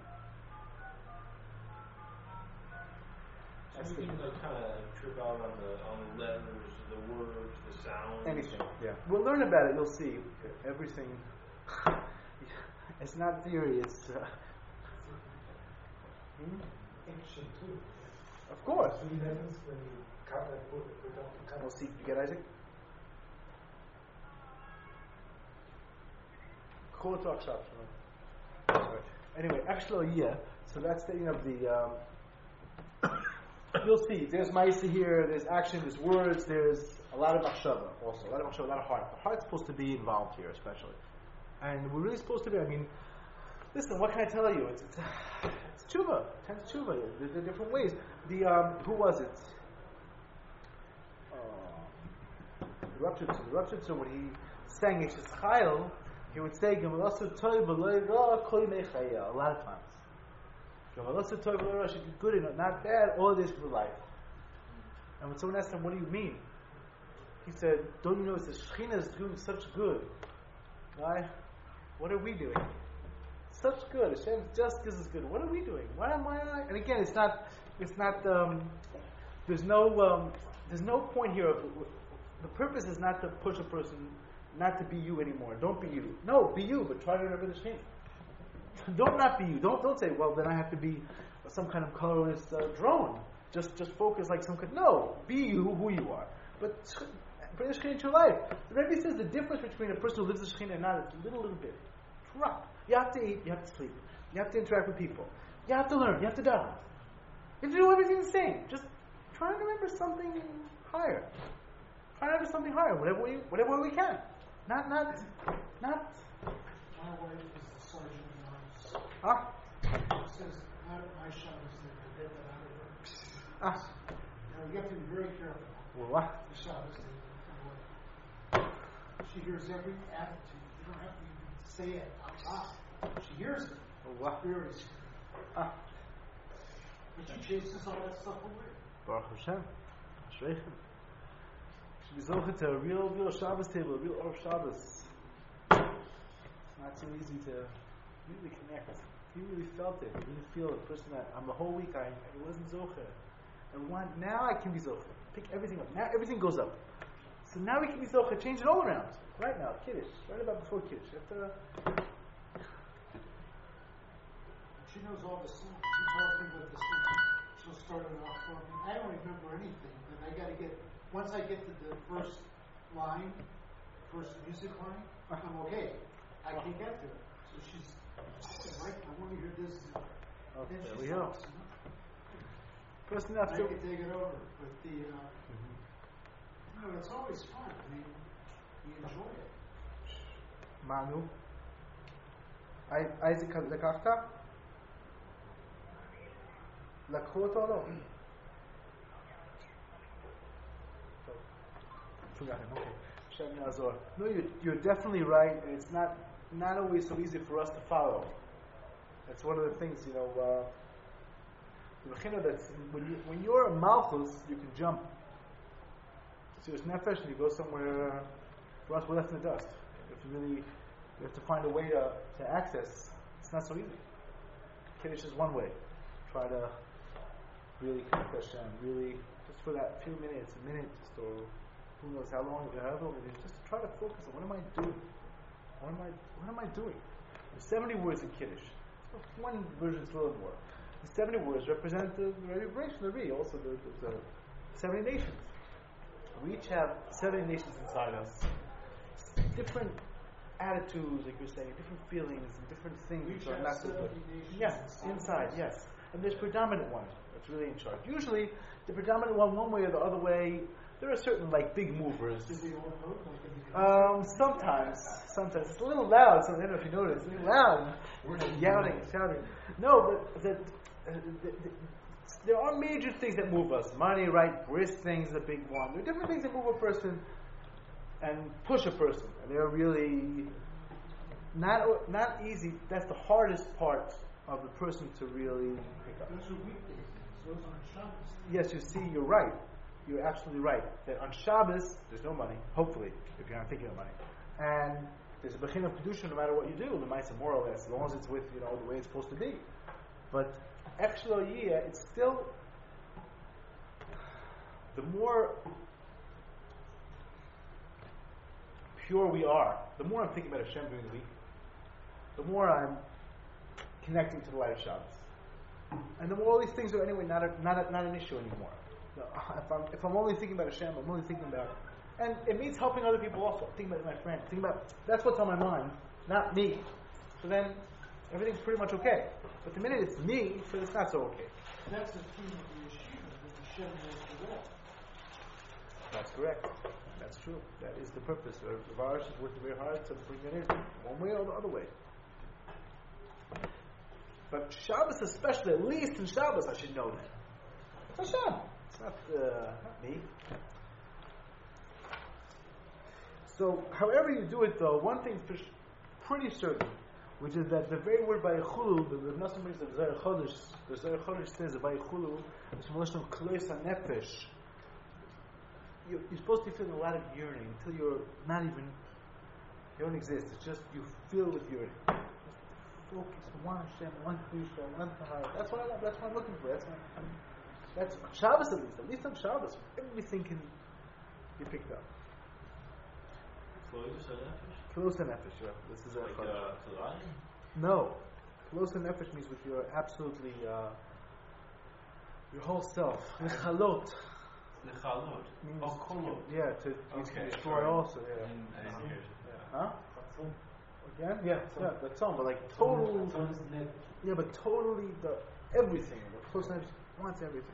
So we can like kind of trip out on the on the letters, the words, the sounds. Anything, yeah. We'll learn about it. You'll see everything. It's not theory. It's uh, hmm? Action too. Of course. Three letters when you cut and put it without the cut. We'll see. You get Isaac? Cool talk shop. Sorry. Anyway, actually, yeah. So that's the end of the. Um, You'll see, there's ma'isa here, there's action, there's words, there's a lot of machshava also, a lot of machshava, a lot of heart. The heart's supposed to be involved here, especially. And we're really supposed to be, I mean, listen, what can I tell you? It's, it's, it's tshuva, tense tshuva. There, there are different ways. The, um, who was it? Uh, the Rav Shitzer. The Rav Shitzer, when he sang Eshes Chayil, he would say, Gemalasu toy v'loy ra kol yemei chayil, a lot of times. Should be good enough, not bad, all this for life. And when someone asked him, what do you mean? He said, don't you know the Shekhinah is doing such good? Why? What are we doing? Such good. Hashem just gives us good. What are we doing? Why am I not? And again, it's not, it's not, um, there's no, um, there's no point here of, the purpose is not to push a person not to be you anymore. Don't be you. No, be you, but try to remember the Shekhinah. Don't not be you. Don't don't say, well, then I have to be some kind of colorless uh, drone. Just just focus like some kind. No, be you who you are. But bring the Shekhinah into your life. The Rebbe says the difference between a person who lives the Shekhinah and not is a little little bit. Drop. You have to eat. You have to sleep. You have to interact with people. You have to learn. You have to die. You have to do everything the same. Just try to remember something higher. Try to remember something higher. Whatever we whatever we can. Not not not. My wife is the sergeant at arms. Ah. It says, not at my Shabbos, they get that out of her. Ah. Now, you have to be very careful. Well, what? The Shabbos, they get away. She hears every attitude. You don't have to even say it out loud. She hears it. Well, what? Very scary. Ah. But she chases all that stuff away. Baruch Hashem. Ashreichem. Should be zocheh to a real, real Shabbos table, a real Orf Shabbos. It's not so easy to really connect. He really felt it. He really feel it. Person that I'm the whole week I, I wasn't zocheh. And one, now I can be zocheh. Pick everything up. Now everything goes up. So now we can be zocheh. Change it all around. Right now, Kiddush. Right about before Kiddush. You have to. She knows all the songs. She tells me what the songs. She'll start it off for me. I don't remember anything, but I got to get. Once I get to the first line, first music line, I'm okay. I can get to it. So she's, she said, Mike, I want to hear this. Oh, Then there she we go. stops, you know? Person I has to. can take it over. But the, uh, Mhm. you know, it's always fun. I mean, you enjoy it. Manu. I- Isaac לקחת? לקחו אותו או לא? Forgot him, okay. Hashem Yazor. No, you're, you're definitely right. It's not not always so easy for us to follow. That's one of the things, you know, uh, the Bechina that's, when, you, when you're a Malchus, you can jump. So it's Nefesh and you go somewhere, uh, for us we're left in the dust. If you really, you have to find a way to, to access, it's not so easy. Kiddush is one way. Try to really connect to Hashem, really, just for that few minutes, a minute, just or who knows how long, however long it is, just to try to focus on what am I doing? What am I, what am I doing? There's seventy words in Kiddush. One version is a little more. The seventy words represent the vibration of the Re, also the, the, the seventy nations. We each have seventy nations inside us. Different attitudes, like you're saying, different feelings, and different things We each are have not so good. seventy nations Yes, inside, yes. And there's predominant one that's really in charge. Usually, the predominant one, one way or the other way, there are certain like big movers. Does he all vote like in the Um, sometimes, sometimes it's a little loud. So I don't know if you noticed, it's a little loud. We're yelling, shouting. No, but the, uh, the, the, there are major things that move us. Money, right? Bris things, the big one. There are different things that move a person and push a person. And they're really not not easy. That's the hardest part of the person to really pick up. Those are weekdays. Those aren't Shabbos. Yes, you see, you're right. You're absolutely right. That on Shabbos, there's no money, hopefully, if you're not thinking of money. And there's a Bechin of Kedusha no matter what you do, the Maisa more or less, as long as it's with, you know, the way it's supposed to be. But Extra Yiyah, it's still, the more pure we are, the more I'm thinking about Hashem during the week, the more I'm connecting to the light of Shabbos. And the more all these things are anyway not a, not a, not an issue anymore. So if I'm if I'm only thinking about Hashem, I'm only thinking about, and it means helping other people also. Think about my friend. Think about that's what's on my mind, not me. So then everything's pretty much okay. But the minute it's me, so it's not so okay. That's the theme of the yeshiva, that the Shem knows the law. That's correct. That's true. That is the purpose. The Varsh is working very hard to bring it in, one way or the other way. But Shabbos especially, at least in Shabbos, I should know that. It's Hashem. It's not, uh, not me. So, however you do it though, one thing's pretty certain, which is that the very word Vayichulu, the Rav Nosson brings the Zohar Chodesh, the Zohar Chodesh says that Vayichulu is from Lashon Klois HaNefesh. You're, you're supposed to be feeling a lot of yearning until you're not even, you don't exist. It's just you feel with yearning. Focus on one Hashem, one Kedusha, one Tahara. That's what I, that's what I'm looking for. That's what I'm, that's Shabbos at least. At least on Shabbos, everything can be picked up. Close HaNefesh? Close HaNefesh, yeah. This is Like a uh, Kalai? No. Close HaNefesh means with your absolutely, uh, your whole self. Nechalot. Nechalot. Means, Oh, kolot. yeah, to, you Okay, can destroy sorry. also, I yeah. didn't, I didn't hear it. Yeah. Huh? Again? Yeah, yeah, that's all, but like total, yeah, but totally the, everything, the close HaNefesh wants everything.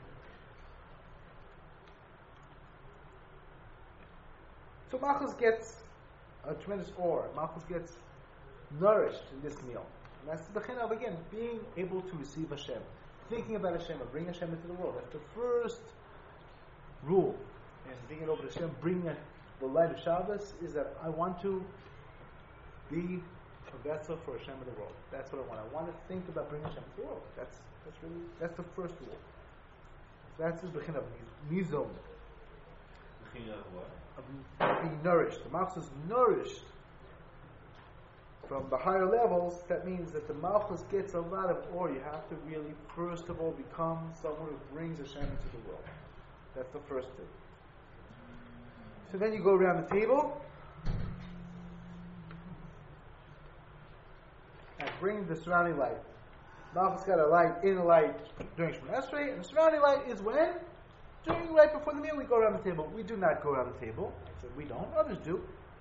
So Malchus gets a tremendous awe. Malchus gets nourished in this meal. And that's the Bechin of, again, being able to receive Hashem. Thinking about Hashem and bringing Hashem into the world. That's the first rule. And being it over to Hashem, bringing the light of Shabbos, is that I want to be a vessel for Hashem in the world. That's what I want. I want to think about bringing Hashem into the world. That's that's really, that's the first rule. That's the Bechin of Mizom. Bechin of what? Of being nourished. The Malchus is nourished from the higher levels. That means that the Malchus gets a lot of ore. You have to really, first of all, become someone who brings Hashem into the world. That's the first thing. So then you go around the table and bring the surrounding light. Malchus got a light, inner light during Shemona Esrei, and the surrounding light is when? During right before the meal, we go around the table. We do not go around the table. I said we don't. Others do.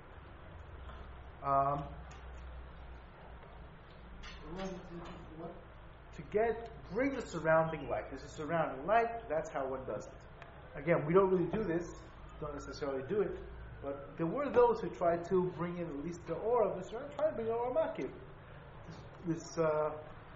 Um, What? to get, bring the surrounding light. There's a surrounding light. That's how one does it. Again, we don't really do this. Don't necessarily do it. But there were those who tried to bring in at least the aura of the surrounding. Try to bring the aura makif. This. this uh,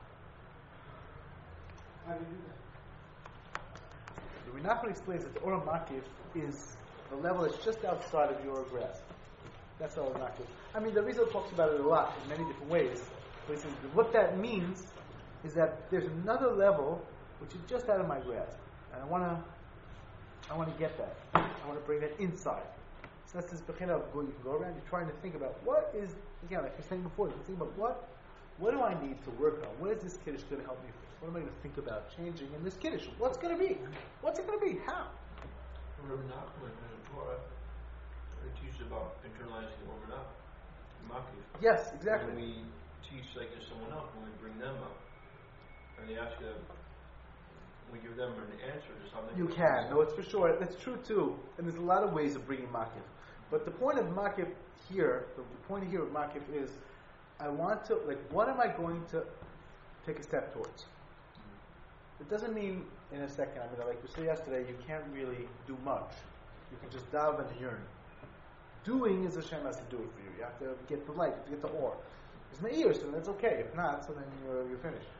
How do you do that? The Rinachman explains that the Orah Makif is the level that's just outside of your grasp. That's all Makif. I mean, the Rizal talks about it a lot in many different ways. But he says what that means is that there's another level which is just out of my grasp, and I want to, I want to get that. I want to bring that inside. So that's this bechina of go. You can go around. You're trying to think about what is, again, like I was saying before. You think about what, what do I need to work on? What is this kiddush going to help me with? What am I going to think about changing in this kiddush? What's going to be? What's it going to be? How? Rabbi Nachman in the Torah, he teaches about internalizing the Orman Makif. Yes, exactly. When we teach like to someone up, when we bring them up, and they ask you, we give them an answer to something. You can. No, it's for sure. That's true too. And there's a lot of ways of bringing makif. But the point of makif here, the point here of makif is, I want to, like, what am I going to take a step towards? It doesn't mean in a second. I mean, like we said yesterday, you can't really do much. You can just dive and yearn. Doing is Hashem has to do it for you. You have to get the light, you have to get the ore. It's me'ir, so that's okay. If not, so then you're, you're finished.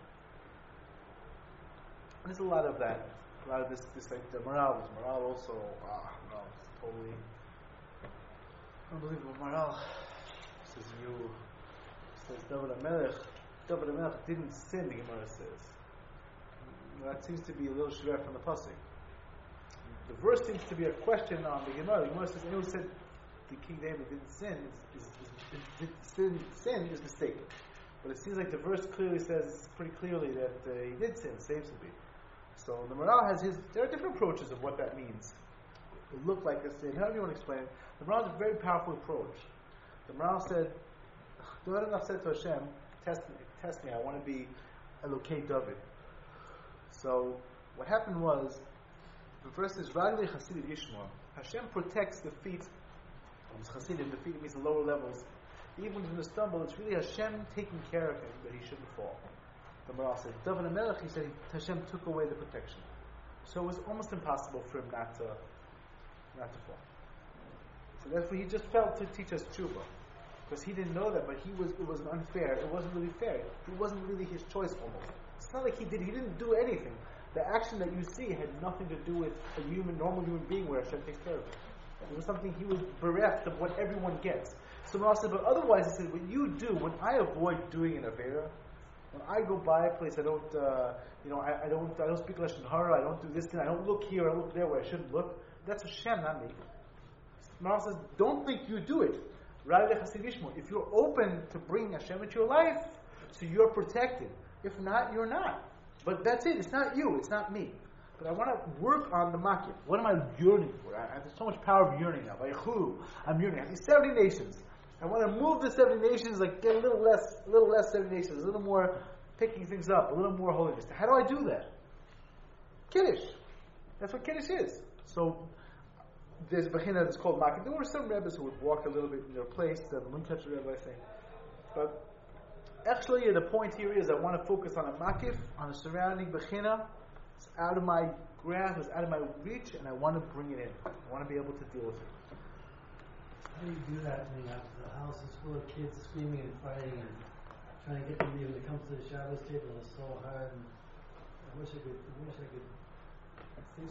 And there's a lot of that. A lot of this, this like the morale. This morale also, ah, no, it's totally unbelievable. Morale says you, says David HaMelech. David HaMelech didn't sin, the Gemara says. That seems to be a little shver from the pasuk. The verse seems to be a question on the Gemara. The Gemara says, anyone who said the King David didn't sin, is, is, is, is, sin, sin is mistaken. But it seems like the verse clearly says, pretty clearly, that uh, he did sin, seems to be. So the Maral has his, there are different approaches of what that means. It looked like a sin. How do you want to explain it? The Maral has a very powerful approach. The Maral said, David enough said to Hashem, test me, test me, I want to be Elokei David. So what happened was, the verse is, Ragli Chasidid Yishma. Hashem protects the feet, Chasidid, the feet means the lower levels. Even when the stumble, it's really Hashem taking care of him that he shouldn't fall. The Maral said, David HaMelech, he said, Hashem took away the protection. So it was almost impossible for him not to not to fall. So therefore he just felt to teach us tshuva. Because he didn't know that, but he was it was unfair. It wasn't really fair. It wasn't really his choice almost. It's not like he did he didn't do anything. The action that you see had nothing to do with a human, normal human being where Hashem takes care of it. It was something he was bereft of what everyone gets. So Maral said, but otherwise he said, what you do, when I avoid doing an Avera, when I go by a place, I don't, uh, you know, I, I don't, I don't speak Lashon Hara, I don't do this thing, I don't look here, I look there where I shouldn't look. That's Hashem, not me. Maral says, don't think you do it. If you're open to bringing Hashem into your life, so you're protected. If not, you're not. But that's it. It's not you. It's not me. But I want to work on the makif. What am I yearning for? I have so much power of yearning now. I'm yearning. I have these seventy nations. I want to move the seventy nations, like get a little less, a little less seventy nations, a little more picking things up, a little more holiness. How do I do that? Kiddush. That's what Kiddush is. So there's a bechina that's called makif. There were some rabbis who would walk a little bit in their place. The Munkach Rebbe, I think. But actually, the point here is I want to focus on a makif, on a surrounding bechina. It's out of my grasp, it's out of my reach, and I want to bring it in. I want to be able to deal with it. How do you do that when you have the house is full of kids screaming and fighting and trying to get them even to come to the Shabbos table is so hard. And I wish I could. I wish I could. Think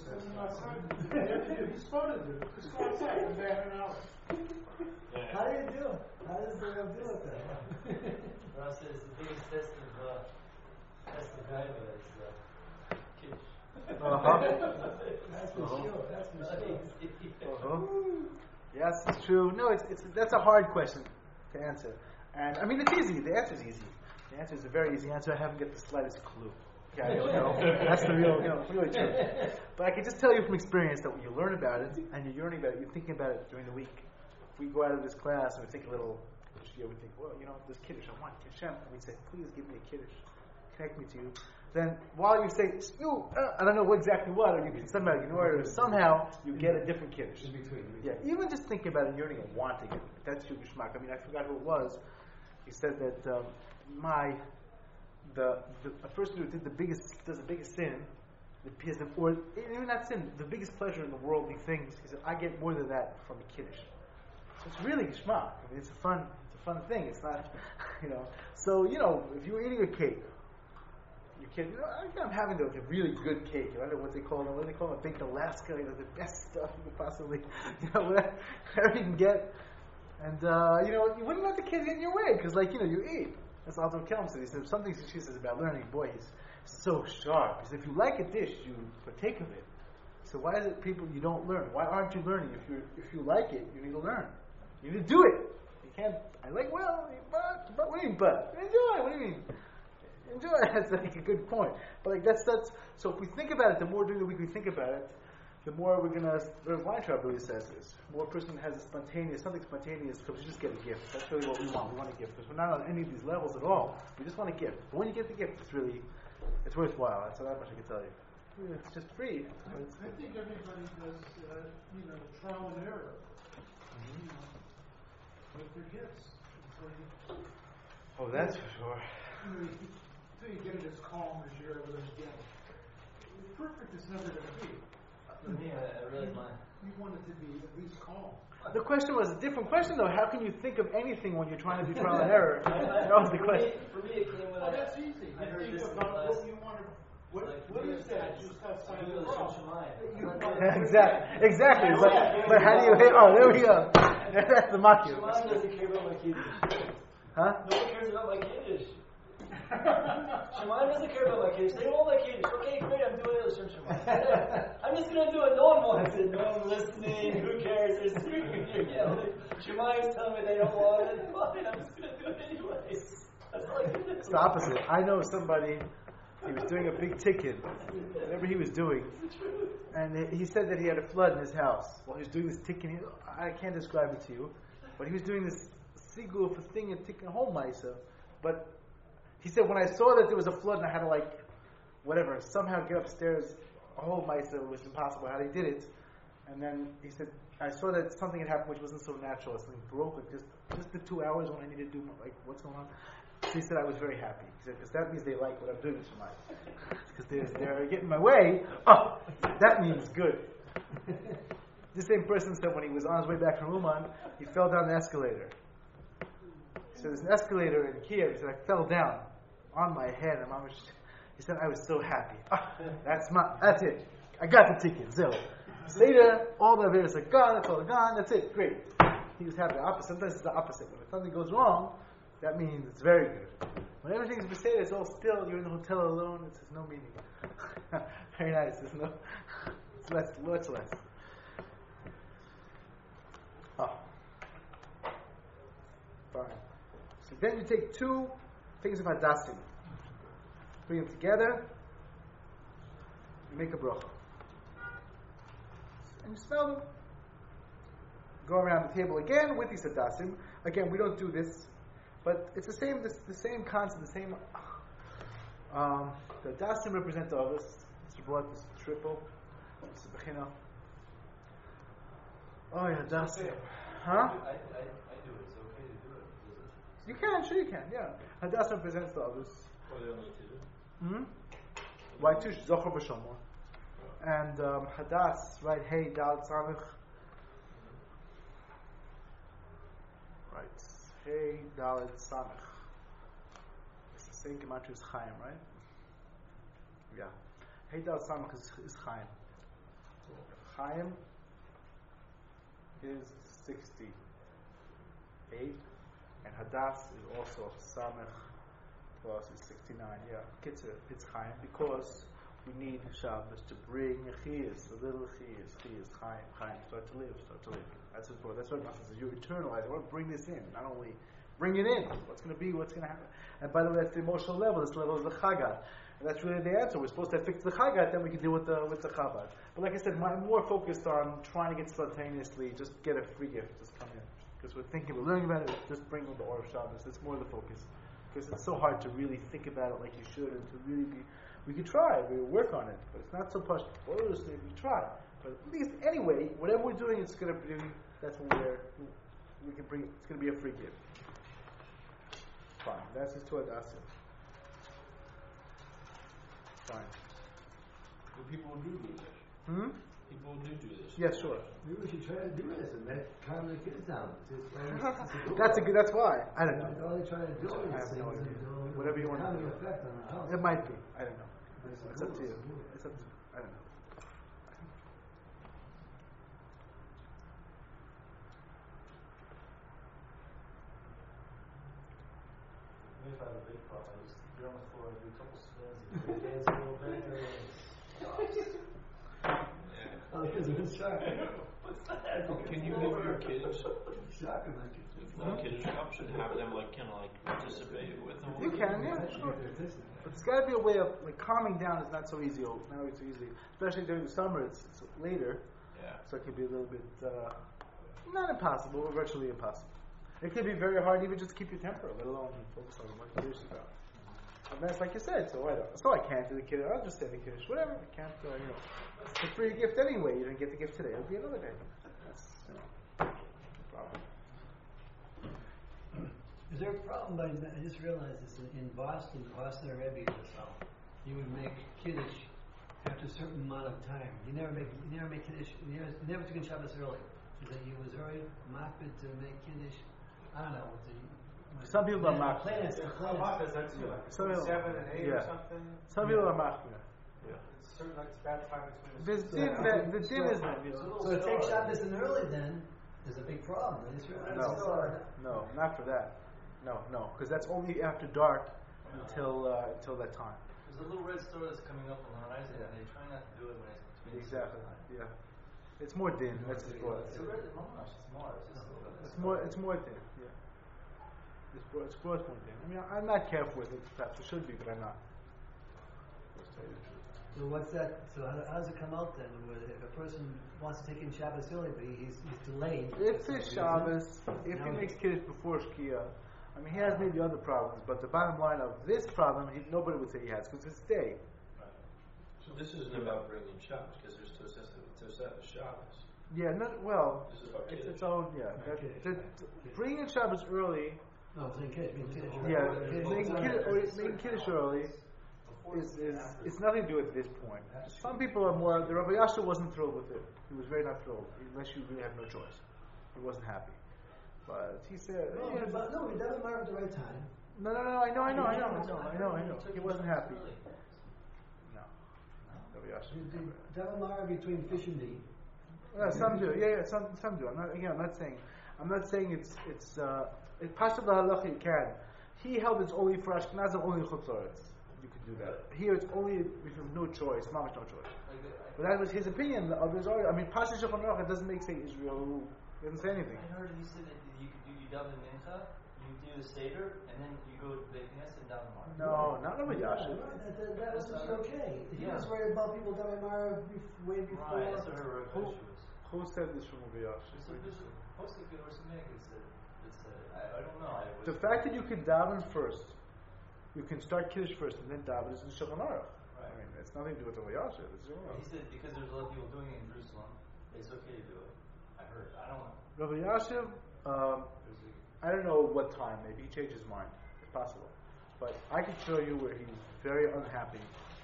so. You're supposed to do it. Just go outside and back an hour. How do you do it? How does the Rav do it then? Ross says the biggest test of uh, test of Gaiva is uh, Kiddush. Uh-huh. That's for Uh-huh. sure. That's for sure. Uh-huh. Yes, it's true. No, it's it's that's a hard question to answer. And I mean, it's easy. The answer is easy. The answer is a very easy answer. I haven't got the slightest clue. Okay, I don't know. That's the real, you know, really true. But I can just tell you from experience that when you learn about it and you're learning about it, you're thinking about it during the week. If we go out of this class and we think a little, we think, well, you know, this Kiddush, I want Hashem. And we say, please give me a Kiddush. Connect me to you. Then while you say, you, uh, I don't know exactly what, or you can somehow ignore it, or somehow you get a different Kiddush. In between. Yeah, even just thinking about it, yearning and wanting it. That's your Gishmak. I mean, I forgot who it was. He said that um, my, the, the a person who did the biggest, does the biggest sin, the piece of, or even not sin, the biggest pleasure in the worldly things, he said, I get more than that from a Kiddush. So it's really Gishmak. I mean, it's a fun, it's a fun thing. It's not, you know. So, you know, if you're eating a cake, your kid, you know, I'm having like a really good cake. I don't know what they call it. What do they call it? Baked Alaska. You know, the best stuff you could possibly, you know, whatever you can get. And uh, you know, you wouldn't let the kids get in your way because, like, you know, you eat. That's Alter Kelm said. He said something she says about learning. Boy, he's so sharp. He said if you like a dish, you partake of it. So why is it people you don't learn? Why aren't you learning? If you if you like it, you need to learn. You need to do it. You can't. I like well, but but what do you mean but? Enjoy. What do you mean? Enjoy. That's like a good point. But like that's that's. So if we think about it, the more during the week we think about it, the more we're gonna. There's Weintraub really says this. The more a person has a spontaneous, something spontaneous, because you just get a gift. That's really what we want. We want a gift because we're not on any of these levels at all. We just want a gift. But when you get the gift, it's really, it's worthwhile. That's how much I can tell you. It's just free. I, It's, I think everybody does, uh, you know, trial and error. You know, with their gifts. Until you, oh, that's for sure. you know, you, until you get it as calm as you're ever going to get it. Perfect is never going to be. For me, I, I really mind. You want it to be at least calm. The question was a different question, though. How can you think of anything when you're trying to do trial and error? I, I, That was the for question. Me, for me, it came when Oh, I, that's easy. I You heard think this in about class. what you want to. What, Like, what for is that? instance, Just outside do the the world. Shem Shemayim. You Like, want- like, exactly, exactly. But, but how do you hit? Oh, there we go. That's the maki. Shemayim doesn't care about my Kiddush. Huh? No one cares about my Kiddush. Shemayim doesn't care about my Kiddush. They want my Kiddush. Okay, great, I'm doing it with Shem Shemayim. I'm just going to do it. No one wants it. No one listening. Who cares? They're screaming. You're yelling. Shemayim's telling me they don't want it. Fine, I'm just going to do it anyways. That's all I can do. It's the opposite. I know somebody. He was doing a big ticket, whatever he was doing, and he said that he had a flood in his house. While he was doing this ticket, he, I can't describe it to you, but he was doing this sigul for thing and ticket home misa. But he said when I saw that there was a flood and I had to like, whatever, somehow get upstairs, a whole misa was impossible. How they did it, and then he said I saw that something had happened which wasn't so natural. Something broke, like just just the two hours when I needed to do like what's going on. So he said I was very happy. He said because that means they like what I'm doing this tonight. Because they're they're getting in my way. Oh, that means good. The same person said when he was on his way back from Uman, he fell down the escalator. He said there's an escalator in Kiev. He said I fell down on my head. And Mama, he said I was so happy. Ah, that's my that's it. I got the ticket. So later, all the videos are gone. That's all gone. That's it. Great. He was happy. The opposite. Sometimes it's the opposite. When something goes wrong, that means it's very good. When everything's beseder, it's all still. You're in the hotel alone. It's there's no meaning. Very nice. There's no. It's less. Much less. Oh. Fine. So then you take two things of hadassim, bring them together, you make a bracha, and you smell them. Go around the table again with these hadassim. Again, we don't do this. But it's the same, this, the same concept, the same. Um, the dasim represent the others. It's brought this triple. It's a bechina. Oh yeah, dasim. Huh? I, I, I do it. It's okay to do it. You can, sure you can. Yeah, hadass represents the others. What do they only do? Hmm. Why two zocher v'shomer, and um, hadass right? Hey, dal tzarich. Right. Hey, Dalet Samech. It's the same gematria as Chaim, right? Yeah. Hey, Dalet Samech is, is Chaim. Chaim is sixty-eight, and Hadass is also Samech plus is sixty-nine. Yeah, Kitzur, it's Chaim because we need Shabbos to bring a chiyas, a little chiyas, chiyas, Chaim, Chaim, start to live, start to live. That's what that's what Master says. You're eternalized. I want to bring this in, not only bring it in. What's going to be? What's going to happen? And by the way, that's the emotional level. This level is the chagat, and that's really the answer. We're supposed to fix the chagat, then we can deal with the with the chabad. But like I said, I'm more focused on trying to get spontaneously, just get a free gift, just come in, because we're thinking, we're learning about it. Just bring the Or of Shabbos. That's more the focus, because it's so hard to really think about it like you should, and to really be. We could try, we would work on it, but it's not so much. Honestly, we try, but at least anyway, whatever we're doing, it's going to be. That's what we're. We can bring. It's going to be a free gift. Fine. That's his two adasim. Fine. But people do do this. Hmm. People do do this. Yes, sure. Maybe we should try to do this and let calm the kids down. Just, uh, That's a good. That's why. I don't know. All they try to do I is have no things idea. and, uh, Whatever you want to calming do. effect on the house. It might be. I don't know. It's It's up to you. cool. It's up to. I don't know. If I a big problem. I just get on the floor and do a couple spins and dance a little bit. Yeah. Oh, because it was sharp. What's that? Can you give your kids, Shocking, like it. the kiddish cup should have them like kind of like participate with them? You can, yeah, sure. But there's got to be a way of like calming down. Is not so easy. Not always so easy, especially during the summer. It's, it's later, Yeah. so it can be a little bit uh, not impossible, but virtually impossible. It can be very hard even just to keep your temper, let alone focus on what you're serious about. And that's like you said. So I don't. So I can't do the kiddish. I'll just say the kiddish. Whatever. I can't. Uh, you know, it's a free gift anyway. You didn't get the gift today. It'll be another day. That's you know, no problem. Is there a problem? By, I just realized this in, in Boston, Boston Rebbe or so. You would make kiddush after a certain amount of time. You never make, you never make kiddush. You never, you never took in Shabbos early. Is that you was very makbid to make kiddush? I don't know. What the, what Some people are yeah, makbid. Planets, the planets. Hamas, that's Yeah. like Some people- seven and eight yeah. or something. Some people are machmir. It's certain like it's bad time between The the din, the, the din is not, you know. So to take Shabbos in early, then there's a big problem. I just realized. No, So, no, not for that. No, no, because that's only after dark until uh, until that time. There's a little red store that's coming up on the horizon, and they try not to do it when it's between. Exactly. Yeah, it's more din. That's the point. It's a red, mamash, it's more. It's just a little bit. It's more. It's more din. Yeah. It's more. It's more more din. I mean, I'm not careful with it. Perhaps I should be, but I'm not. Let's tell you the truth. so what's that? So how, how does it come out then? Where if a person wants to take in Shabbos early, but he, he's, he's delayed. If for it's some reason, Shabbos, if he Now makes kiddush before Shkia, I mean, he has maybe other problems, but the bottom line of this problem, he, nobody would say he has, because it's day. So this isn't about bringing Shabbos because there's Tosefes Tosefes Shabbos. Yeah, not well. This is about It's kiddush. its own. Yeah, Right, that, kiddush, that, right. bringing Shabbos early. No, I'm saying kiddush. Being kiddush. Yeah, early. making kiddush, or making kiddush early is, is it's nothing to do at this point. Some people are more. The Rabbi Yasha wasn't thrilled with it. He was very not thrilled, unless you really have no choice. He wasn't happy. But he said, No, yeah, but no, he doesn't mark at the right time. no, no, no, I know, I know, I know, I know, I know, I know. He wasn't happy. No, Rabbi Yasha. The, the double mara between fish and meat. Yeah, some do. Yeah, yeah, some some do. I'm not again. I'm not saying. I'm not saying it's it's. Uh, it's possible halacha you can. He held it's only for Ashkenazim, only Chutz La'aretz. You could do that. Here it's only if you have no choice, mamish no choice. But that was his opinion. The others are. I mean, Pasha Shulchan Aruch, it doesn't make say Israel. He doesn't say anything. I heard he said that you could do you daven mincha, you do the seder, and then you go to Beit Knesset and daven mar. No, not Rabbi Yeah, Yasha. right, that, that, that was okay. He Yeah. was worried about people double mara bef- way before. Right, that's what her Who, Rav was. who said this from Rabbi Yasha? It's a bishop. Posted good or something. It's a, it's a, I, I don't know. I was, The fact that you can daven first, you can start Kiddush first and then daven is in Shulchan Aruch. I Right. mean, it's nothing to do with Rabbi Yasha. It's your own. He said because there's a lot of people doing it in Jerusalem, it's okay to do it. I heard. I don't know. Rabbi Yasha, um, There's a, I don't know what time. Maybe he changed his mind. It's possible. But I can show you where he's very unhappy.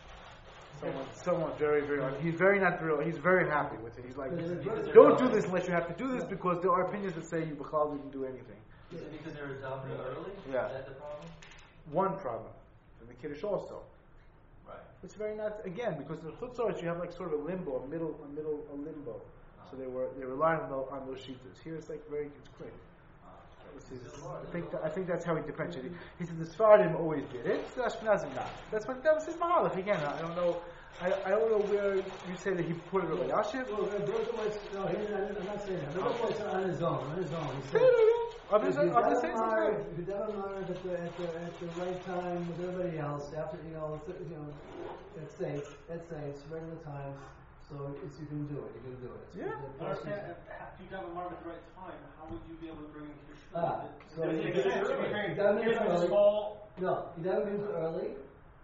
Someone, someone very, very, un- he's very not real. He's very happy with it. He's like, because don't do this unless you have to do this because there are opinions that say you Bechal didn't do anything. Is it because they were davening early? Yeah. Is that the problem? One problem, and the Kiddush also. Right. It's very not again because in Chutz La'aretz you have like sort of a limbo, a middle, a middle, a limbo. So they were they rely on, the, on those sheetahs. Here it's like very it's quick. That was his- I think that, I think that's how he differentiated. He said the Sfaradim always did it, the Ashkenazim not. That's what that was his mahalach. Again, I don't know. I, I don't know where you say that he put it over Yashiv. Well, Berkowitz, no, he, I'm not saying that. Berkowitz on his own, on his own. He Say said, it again. Others, if you others say double mar, something. if you double mar at the, at the at the right time with everybody else, after you know, th- you know, at states, at states, regular times, so it's you can do it. You can do it. Yeah. The I person- understand, if if you have a mark at the right time, how would you be able to bring in Kiddush? Ah, so If you- it's you done it here's like a early. small, No, you never been too early,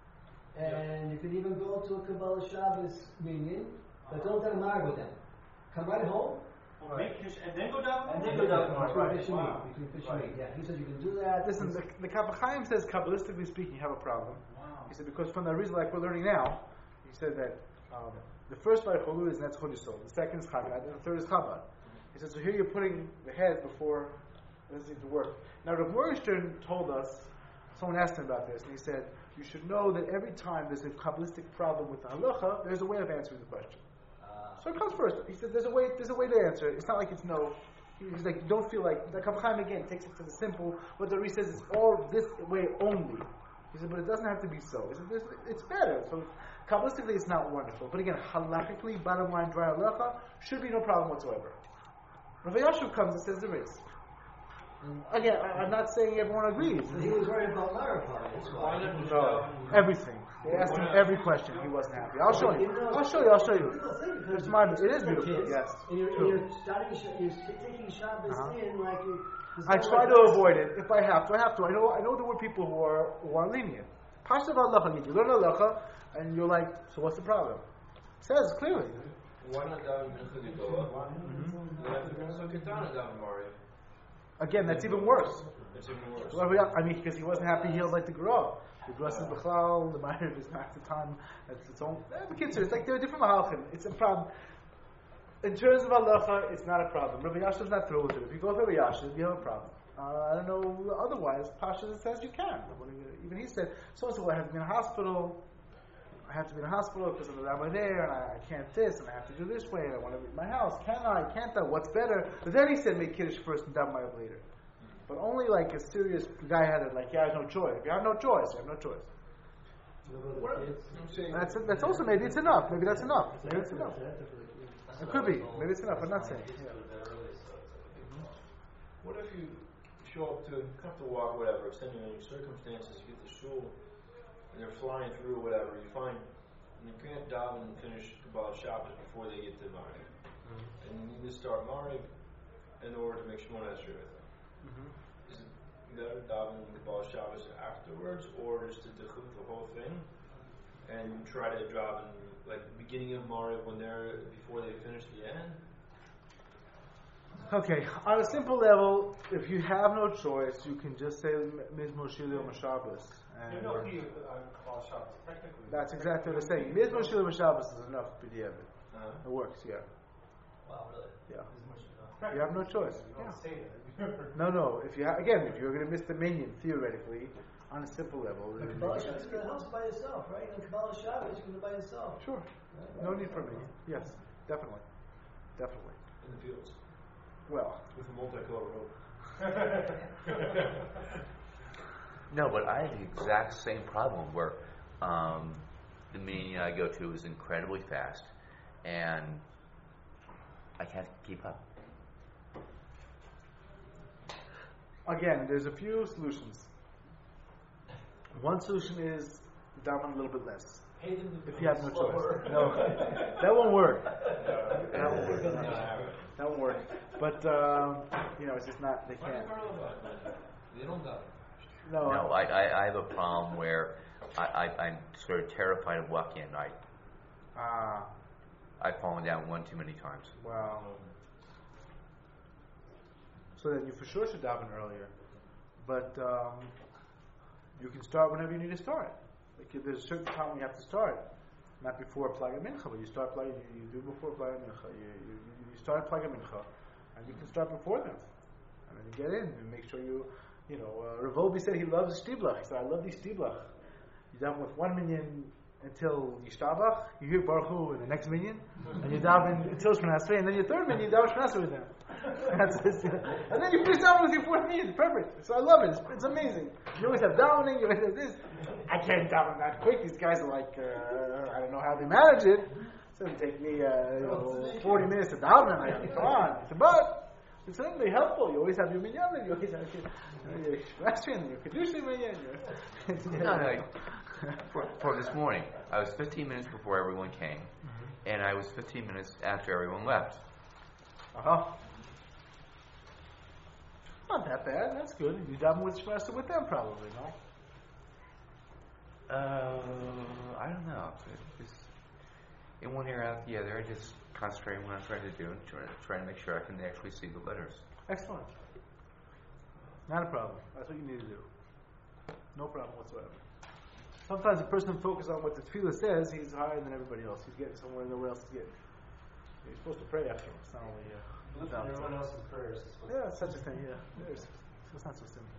and you could even go to a Kabbalah Shabbos meeting, but don't tell Mar with them. Come right home. or make Kiddush, and then go down? And then go down. Between Right. fish and Wow. meat, between fish Right. and meat. Yeah, he said you can do that. Listen, the, the Kaf Chaim says, Kabbalistically speaking, you have a problem. Wow. He said, because from the reason like we're learning now, he said that um, the first Baruch Hu is Netz Chodisol, the second is Chagad, and the third is Chabad. He said, so here you're putting the head before it doesn't seem to work. Now, Rav Morgenstern told us, someone asked him about this, and he said, you should know that every time there's a Kabbalistic problem with the halacha, there's a way of answering the question. Uh, So it comes first. He said, there's a way, there's a way to answer it. It's not like it's no. he's like, don't feel like, the Kaf Chaim again takes it to the simple, what the Ri says is all this way only. He said, but it doesn't have to be so. He said, it's better. So Kabbalistically, it's not wonderful. But again, halachically, bottom line, dry halacha, should be no problem whatsoever. Rav Yashuv comes and says there is. Again, I, I'm not saying everyone agrees. He was worried about Maripon, that's why. No, everything. They asked him every question. He wasn't happy. I'll show you. I'll show you. I'll show you. It's my, it is beautiful. Yes. And you're, and True. you're starting, you're taking Shabbos Uh-huh. in like you. I try to avoid it if I have to. I have to. I know. I know there were people who are who are lenient. Pasha halacha. You learn halacha, and you're like, so what's the problem? It says clearly. Why not daven mincha gedola? You have to bring some ketana daven Maariv. Again, that's even worse. It's even worse. Well, yeah, I mean, because he wasn't happy, he was like the Gra. The Gra says B'chlal, the Ma'ariv is not the time. It's its own. Eh, the kids, it's like they're different mahalchim. It's a problem. In terms of halacha, it's not a problem. Rabbi Yashav's not thrilled with it. If you go with Rabbi Yashav, you have a problem. Uh, I don't know. Otherwise, Pasha says you can. Even he said, so and so, I have to be in a hospital. I have to be in a hospital because of the rabbi there, and I, I can't this, and I have to do this way, and I want to be in my house. Can I? Can't I? What's better? But then he said, make kiddush first and daven ma'ariv later. But only like a serious guy had it. Like, yeah, I have no choice. If you have no choice, you have no choice. What I'm saying, That's that's also maybe it's enough. Maybe that's enough. Maybe it's enough. It could be. Maybe it's enough. I'm not saying. Yeah. what if you show up to have to walk, whatever, extenuating circumstances, you get to shul, and they're flying through whatever, you find, and you can't daven and finish Kabbalah Shabbos before they get to Mariv. Mm-hmm. And you need to start Mariv in order to make Shemona Esrei with them. Mm-hmm. Is it better daven Kabbalah Shabbos afterwards, or just to dechut the whole thing, and try to daven like the beginning of Mariv when they're, before they finish the end? Okay, on a simple level, if you have no choice, you can just say Mizmor Shilei Shabbos. You know, he on Kabbalah Shabbos, technically. That's exactly what they're saying. Mizmor Shilei Shabbos is enough b'diavad. Uh-huh. It works, yeah. Wow, really? Yeah. You have no choice. You don't say that. No, no. If you ha- again, if you're going to miss the minyan, theoretically, on a simple level, But then Kabbalah Shabbos, you can house by yourself, right? In Kabbalah Shabbos, you can do it by yourself. sure, no need for minyan. Yes, definitely, definitely. In the fields. Well, With a multicolor robe. No, but I have the exact same problem where um, the meeting I go to is incredibly fast, and I can't keep up. again, there's a few solutions. One solution is daven a little bit less. Pay them to If you have no choice. slower. No, that won't work. That won't work. That won't work. But um, you know, it's just not. They can't. They don't die. No. No, I, I, I have a problem where I, I, I'm sort of terrified of walking at night. Ah, I've fallen down one too many times. wow. So then you for sure should daven earlier, but um, you can start whenever you need to start. Like if there's a certain time when you have to start, not before Plaga Mincha, but you start Plaga, you, you do before Plaga Mincha. You, you, you start Plaga Mincha, and you can start before them, and then you get in and make sure you, you know. Uh, Rav Wolbe said he loves Shtiblach. He said, I love these Shtiblach. You daven with one minyan until Yishtabach, you hear Baruch Hu in the next minyan, and you daven until Shemona Esrei, and then your third minyan, you daven Shemona Esrei with them. That's it. And then you finish davening with your fourth minyan. Perfect. So I love it. It's, it's amazing. You always have davening, you always have this. I can't daven that quick. These guys are like, uh, I don't know how they manage it. It doesn't take me uh, you know, forty minutes to daven. I come on. It's about, it's certainly helpful. You always have your minyan, and you always have your, your Shemona Esrei, and your Kedushin minyan. Your, No, no. For, for this morning, I was fifteen minutes before everyone came, mm-hmm. and I was fifteen minutes after everyone left. Uh-huh. Not that bad. That's good. You daven with Shemona with them, probably, no? Uh, I don't know. It's, in one ear, out the other. I just concentrate on what I'm trying to do and try, try to make sure I can actually see the letters. Excellent. Not a problem. That's what you need to do. No problem whatsoever. Sometimes a person focuses on what the tefillah says, he's higher than everybody else. He's getting somewhere nowhere else to get. You're supposed to pray after him. It's not only... Uh, Listen to everyone else's prayers. yeah, it's such a thing, yeah. There's, it's not so simple.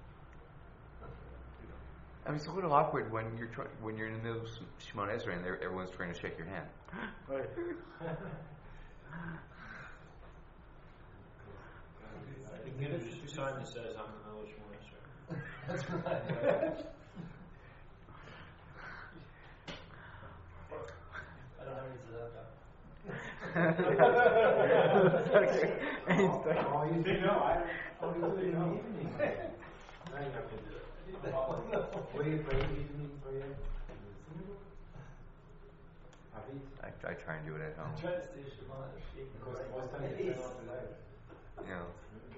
I mean, it's a little awkward when you're try, when you're in the middle of Shemona Esrei and everyone's trying to shake your hand. Right. sign that says I'm gonna let you answer. That's right. I don't have any to that Okay. And he's stuck. Oh, you didn't know. I I'll do it in the evening. Now you have to do it. What do you pray evening prayer? Avit? I, I try and do it at home. Try to stay Shema. Because most times you turn off the light. You know,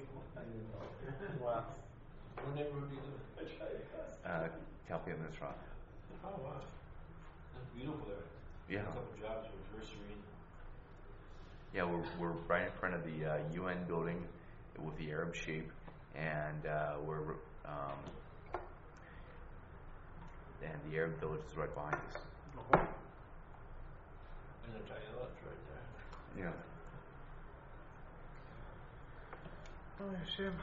Wow. What neighborhood do you live in? I try to fast. uh, Calpia Misra. Oh wow. That's beautiful there. Yeah. A couple jobs, it was very serene. Yeah, we're, we're right in front of the uh, U N building with the Arab shape, and uh, we're um, and the Arab village is right behind us. And the Tayalat's right there. Yeah. Oh, Hashem.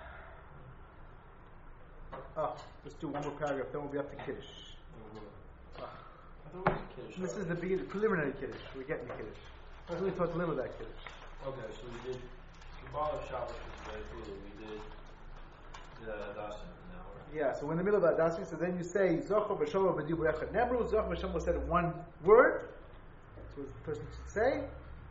Oh, let's do one more paragraph, then we'll be up to Kiddush. I thought it was a Kiddush. This is the beginning, preliminary Kiddush. We're getting to Kiddush. I really talked a little about Kiddush. Okay, so we did Kabbalah Shabbos was very cool. We did the Dasan now, right? Yeah, so we're in the middle of that dancing, so then you say Zochor v'Shomer v'Dibur Echad Nemru. Zochor v'Shomer said in one word. That's what the person should say.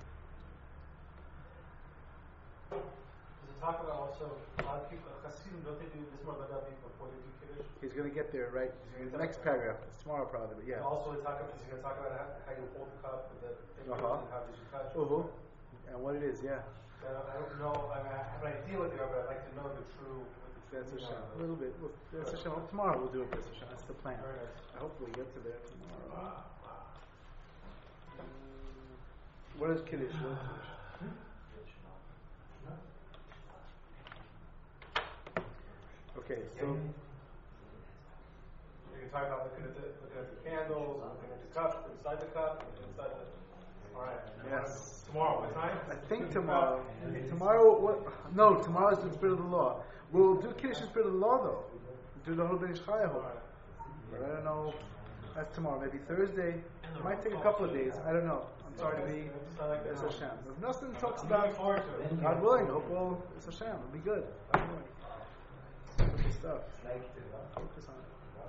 Does it talk about also a lot of people, Hasidim, don't they do this more about before they do Kiddush? He's going to get there, right? The next paragraph. It's tomorrow probably, but yeah. And also, we talk about, he's going to talk about how, how you hold the cup with the fingers Uh-huh. and how did you touch it. Uh-huh. And what it is, yeah. I don't, I don't know, I, mean, I have an idea what they are, but I'd like to know the true, what the true That's a meaning shame. of A little bit. Well, that's a shame. Tomorrow we'll do it. That's a shame. That's the plan. Very nice. I hope we get to there tomorrow. Wow, wow. Mm, What is Kiddush? What is Kiddush? Okay, so You can talk about looking at the, looking at the candles, looking at the cup, inside the cup, inside the, alright. yes. Tomorrow, what time? I think tomorrow. Tomorrow, what? No, tomorrow is the spirit of the law. We'll do Kiddush in spirit of the law though. Do the whole Ben Ish Chai, I hope. But I don't know. That's tomorrow. Maybe Thursday. It might take a couple of days. I don't know. I'm sorry to be. It's Hashem. If Nosson talks about, forward to it. God willing, hope well, it's Hashem. It'll be good. God willing. Good stuff. Focus on it.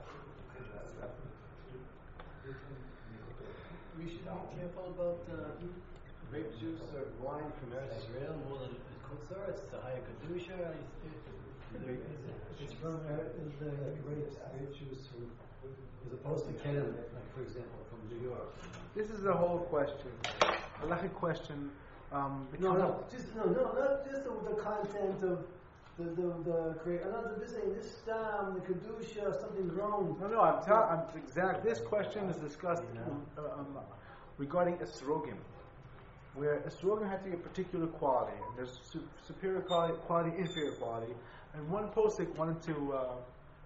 We should be careful about uh, grape juice or wine from Eretz Israel more than Kutzar. It's the higher Kedusha. It's from uh, the grapes, grape juice from, as opposed to Kedem, like for example, from New York. This is a whole question. A halachic question. Um, No, no, just no, no, not just the, the content of the the the grape. I'm not just saying this stam, the Kedusha, something grown. No, no, I'm telling. I'm exact. This question is discussed uh, um, regarding esrogim, where esrogim had to be a particular quality, and there's su- superior quality, quality, inferior quality, and one posik wanted to uh,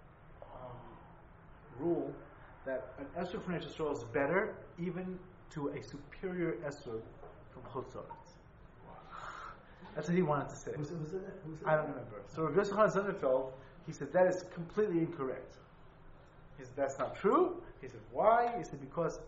um, rule that an esrog from Eretz Yisrael is better, even to a superior esrog from Chutz La'aretz. That's what he wanted to say. Who's, who's in it? Who's in I don't remember. So Rav Yosef Chanan Sonnenfeld, he said that is completely incorrect. He said that's not true. He said why? He said because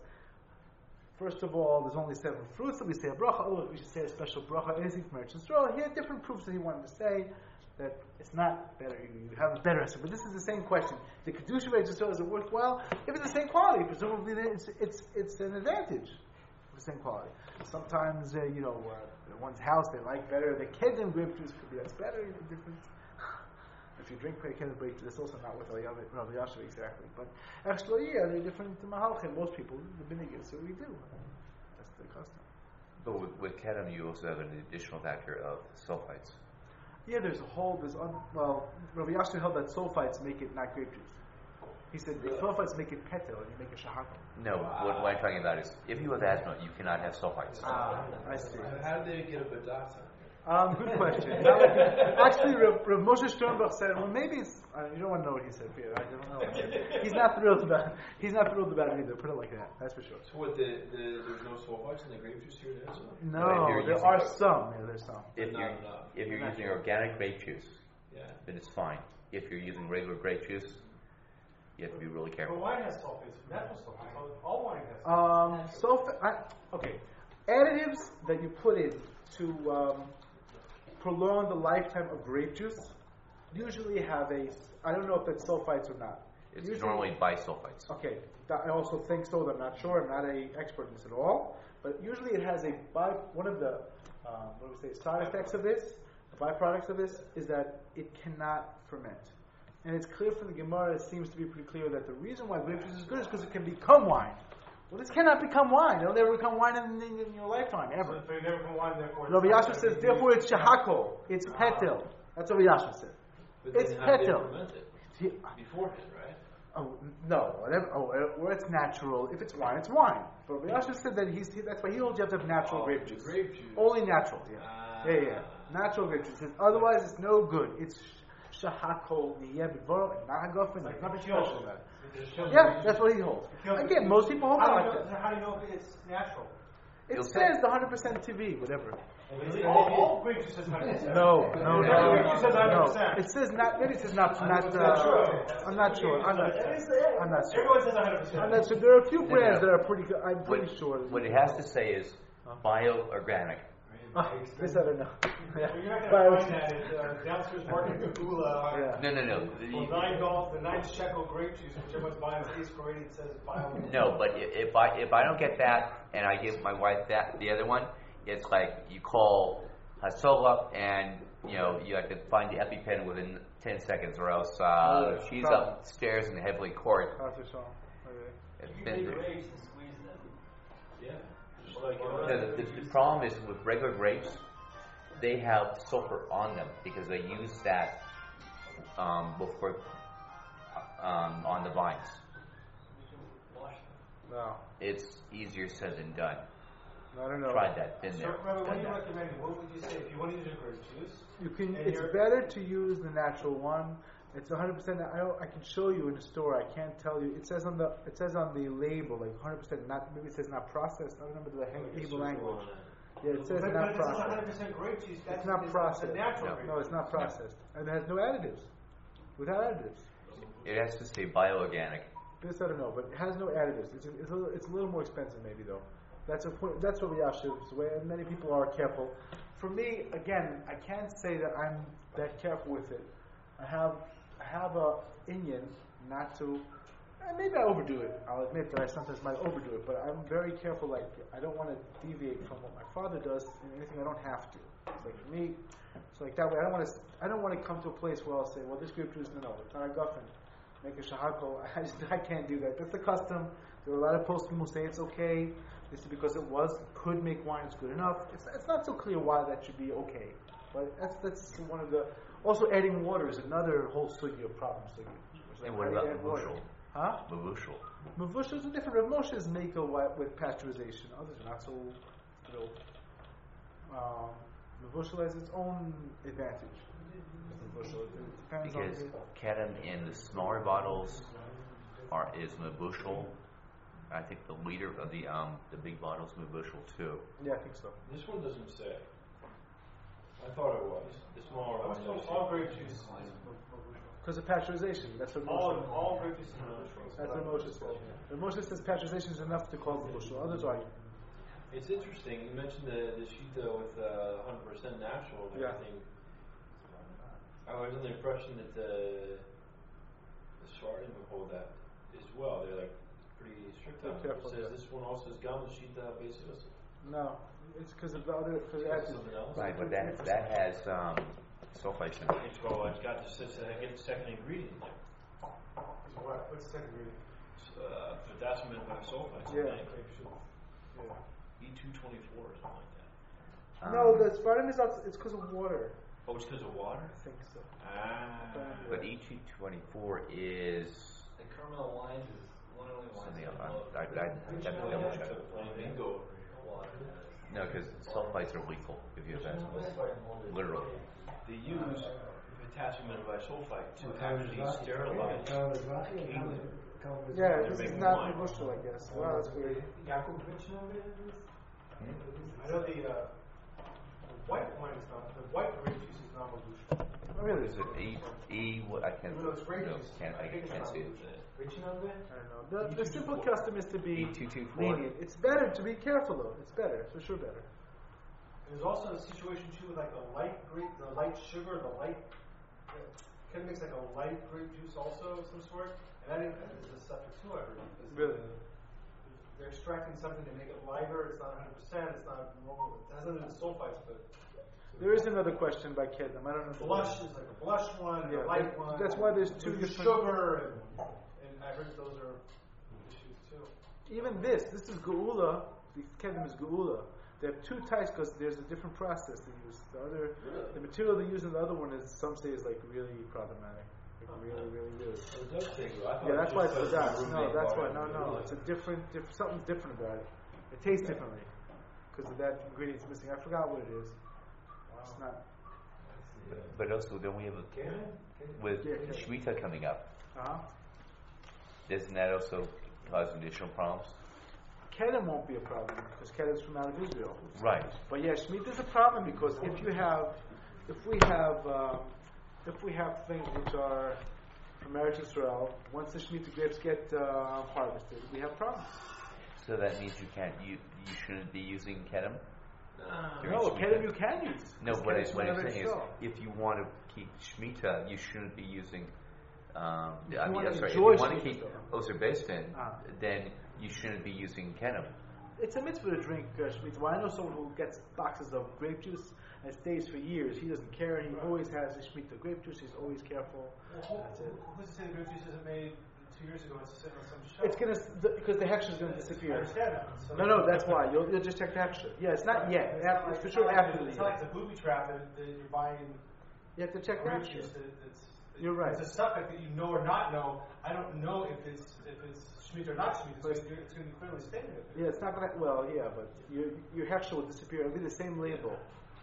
first of all, there's only seven fruits, so we say a bracha. Oh, we should say a special bracha. Anything from Eretz Yisrael. He had different proofs that he wanted to say that it's not better. You have a better answer. But this is the same question. The kedusha of Eretz Yisrael, is it worthwhile? If it's the same quality, presumably it's it's it's an advantage. The same quality. Sometimes, uh, you know, uh, one's house they like better. The kedem grape juice could be that's better. You know, different. If you drink kedem grape juice, it's also not with Rav Yasher exactly. But actually, yeah, they're different to mahalchim. Most people, the vinegar, so we do. That's the custom. But with, with kedem, you also have an additional factor of sulfites. Yeah, there's a whole. There's un, well, Rav Yasher held that sulfites make it not grape juice. He said the sulfites make it petel and you make it shahaka. No, what, what I'm talking about is if you have asthma, you cannot have sulfites. Ah, I see. How did they get a badata? Um, good question. Now, actually, Rav, Rav Moshe Sternbach said, well, maybe it's. Uh, you don't want to know what he said, Peter. I don't know. He's not thrilled about. He's not thrilled about it either. Put it like that. That's for sure. So what, the, the, there's no sulfites in the grape juice here in Israel? No, No, if you're there using are the- some. Yeah, there's some. If Not you're, enough. if you're Not using sure. organic grape juice, Yeah. then it's fine. If you're using regular grape juice, you have to be really But careful. wine has sulfates, natural sulfates, all- all wine has Um, so I, okay, additives that you put in to um, prolong the lifetime of grape juice usually have a. I don't know if it's sulfites or not. It's Usually- normally bisulfites. Okay, that, I also think so. I'm not sure. I'm not an expert in this at all. But usually it has a by one of the um, what do we say side effects of this, the byproducts of this, is that it cannot ferment. And it's clear from the Gemara. It seems to be pretty clear that the reason why grape juice is good is because it can become wine. Well, this cannot become wine. It'll never become wine in, in, in your lifetime ever. So you never come wine, therefore. Rabbi Yasha says, therefore it's shahako. It's petil. That's what Rabbi Yasha said. But It's then how do they petil. ferment it? See, Beforehand, right? Oh no! Whatever. Oh, uh, where it's natural. If it's wine, it's wine. But Rabbi Yasha said that he's. He, that's why he holds you have to have natural Oh, grape juice. Grape juice. Only natural. Yeah. Ah. yeah, yeah. Natural grape juice. He says, otherwise, it's no good. It's shahako niyebidvoro and nahagafen. There's nothing special about it. Yeah, that's what he holds. Again, most people hold it How do like you know- that. How do you know if it's natural? It You'll says say- the one hundred percent T V, whatever. All, all grape juice says one hundred percent. No, no, no, Grape no. juice says one hundred no. percent. It says not. Maybe it says not. Not. Not Uh, sure. I'm not sure. I'm not. I'm not sure. Everyone says one hundred percent. I'm not sure. There are a few No, brands no. that are pretty good. I'm pretty What, sure. what it has to say is bioorganic. Oh, this I don't know. Yeah. Well, you're not But I going was- to find that at uh, downstairs market in Gula. Yeah. No, no, no. Well, nine dollars, the nine shekel grape juice, which everyone's buying at Ace Parade, it says bio. No, but i- if I if I don't get that and I give my wife that the other one, it's like you call Hasola and you know you have to find the EpiPen within ten seconds, or else uh, Oh, yeah. she's Problem. upstairs in the heavily court. How's it sound? Okay. It's You been make there. grapes and squeeze them. Yeah. Just like uh, The, the, the problem is with regular grapes, they have sulfur on them because they use that um, before um, on the vines. Wash them. No, It's easier said than done. I don't know. Tried that, been So, there, Rabbi, what done do you that. recommend? What would you say if you want to use your grape juice? You can. And It's you're- better to use the natural one. It's one hundred percent. I don't, I can show you in the store. I can't tell you. It says on the it says on the label like one hundred percent. Not maybe it says not processed. I don't remember the like a Hebrew circle language. on it. Yeah, it says But, not but if it's one hundred processed. percent grape juice, that's It's not it's processed. a natural No. grape No, it's not processed, and it has no additives. Without additives. It has to say bioorganic. This I don't know, but it has no additives. It's a, it's a, little, it's a little more expensive, maybe though. That's a point. That's what Yashiv's way, and many people are careful. For me, again, I can't say that I'm that careful with it. I have I have a Indian not to. And maybe I overdo it. I'll admit that I sometimes might overdo it, but I'm very careful. Like I don't want to deviate from what my father does in anything I don't have to. It's like for me, it's like that way. I don't want to. I don't want to come to a place where I'll say, "Well, this grape juice, no, no, it's not a guffin. Make a shahako." I just I can't do that. That's the custom. There are a lot of poskim who say it's okay. This is because it was could make wine. It's good enough. It's it's not so clear why that should be okay. But that's that's one of the. Also, adding water is another whole sugi of problem sugi. It's like, And what how do you about add water? mavushal? Huh? Mavushal. Mavushal is different. Rav Moshe is makel wi- with pasteurization. Others are not so thrilled. Um, Mavushal has its own advantage. Mavushal. It depends Because on Kedem in the smaller bottles are is mavushal. I think the leader of the um the big bottles mavushal too. the, yeah, I think so. This one doesn't say. I thought it was. The smaller one. juice. does All say. grape juice is Because of pasteurization. That's what all Moshe. all grape juice is mavushal. That's what Moshe says. When Moshe says pasteurization is enough to call Mavushal. Others argue. It's interesting. You mentioned the the shita with uh, one hundred percent natural and Yeah. everything. I was under the impression that the the Sfardim would hold that as well. They're like pretty strict on it. They're It careful, says yeah. this one also is gam shita basis. No, it's because of the other. Because it adds Something else. Right, but that that has um, sulfites in it. It's well, it's got the, it's, uh, get the second ingredient in there. So what? What's the second ingredient? Uh, potassium and sulfites. Yeah. I think. E two twenty-four or something like that. Um, No, the spartum is not. It's because of water. Oh, it's because of water. I think so. Ah. But E two twenty-four is The Carmel wines is one of the only wines. something else. that I, I, I have to double check. Bingo. water. No, because sulfites are lethal if you have that. Literally. They use potassium and bisulfite to actually sterilize. Yeah, They're this is making not wine. Mavushal, I guess. Wow, that's weird. I know the, uh, the white wine is not, the white grape juice is not mavushal. Oh, really? Is it E? E? What? I can't. Even though it's grape No, juice, can't. I think it's can't not see it. mavushal. Rich enough there? I don't know. The, the simple custom is to be E two twenty-four. lenient. It's better to be careful, though. It's better. For sure better. There's also a situation too with like the light grape, the light sugar, the light. Kedem makes like a light grape juice also of some sort, and that is a sucker too, I heard. because Really? the- They're extracting something to make it lighter. It's not one hundred percent. It's not normal. It has nothing to do with sulfites, but There is another question by Kedem. I don't know. blush is like a blush one and Yeah, a light that- one. that's why there's and two with different- sugar and and I heard those are issues too. Even this, this is Geula. The Kedem is Geula. They have two types because there's a different process they use. The other, the material they use in the other one is some say is like really problematic, like really, really, really. So it does take you. I thought Yeah, it that's why just it's says that. room No, made that's water why. No, and no, really. it's a different, diff- something's different about it. It tastes differently because of that ingredient's missing. I forgot what it is. It's not. But also, don't we have a, Can it? with Yeah, can- Shemitah coming up, Uh huh. doesn't that also cause additional problems? Kedem won't be a problem because Kedem's from out of Israel. Right. But yeah, Shemitah is a problem because if you have, if we have, um, if we have things which are from Eretz Israel, once the Shemitah grapes get uh, harvested, we have problems. So that means you can't, you you shouldn't be using kedem? During No, Shemitah? Kedem you can use. No, Because what, I, Kedem's what from I'm Eretz saying is, Yisrael. if you want to keep Shemitah, you shouldn't be using, um, If I you mean, wanna I'm sorry, if enjoy you want to Shemitah, keep though. Oser Bestin, Ah. then you shouldn't be using kedem. It's a mitzvah to drink uh, Shemitah. Well, I know someone who gets boxes of grape juice and stays for years. He doesn't care. He always has his Shemitah grape juice. He's always careful. Well, That's it. who, who's to say the grape juice isn't made two years ago and it's sitting on some shelf? It's gonna the, because the hexture is gonna I disappear. understand that. So No, no, that's why. You'll, you'll just check the hexture. Yeah, it's not yet. It's After, not it's like- for it's sure not like after the- the It's not like year. the booby trap that, that you're buying You have to check the grape hexture. juice. That, that's, that You're right. It's a suffix that you know or not know. I don't know if it's if it's Shemitah or not Shemitah. But- It's, gonna- it's going to be clearly stated. if it- Yeah, it's not gonna. Well, yeah, but your your hexture will disappear. It'll be the same label.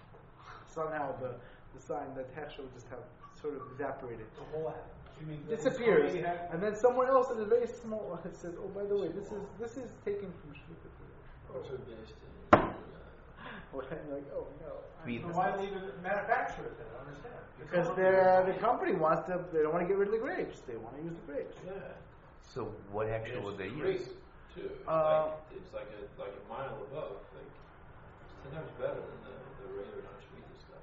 Somehow the the sign that hexture will just have sort of evaporated. The whole hat. You mean the- Disappears, the hat- and then somewhere else in a very small it says, "Oh, by the way, this is this is taken from Shemitah." Oh, Oser Bestin. well, and you're like, oh no. We- So why leave it manufacture it then? I don't understand. Because they're, the company wants to. They don't want to get rid of the grapes. They want to use the grapes. Yeah. So what hexture would they Great, use? too. It's, Uh, like, it's like a like a mile above. Like ten times better than the, the regular non Shemitah stuff.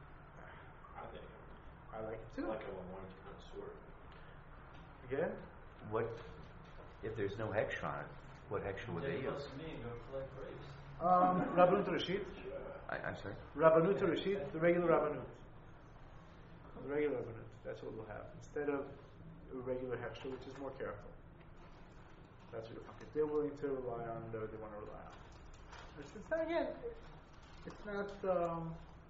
I think. I like it too. Like I'm a wine connoisseur. Again, What, if there's no hexture on it, what hexture would they use? me, go collect grapes. um, Rabbanut Rashid. I, I'm sorry? Rabbanut Rashid, the regular Rabbanut. The regular Rabbanut. That's what we'll have instead of a regular hexture, which is more careful. That's what if they're willing to rely on whatever they want to rely on. It's, it's not again. It's not. Um,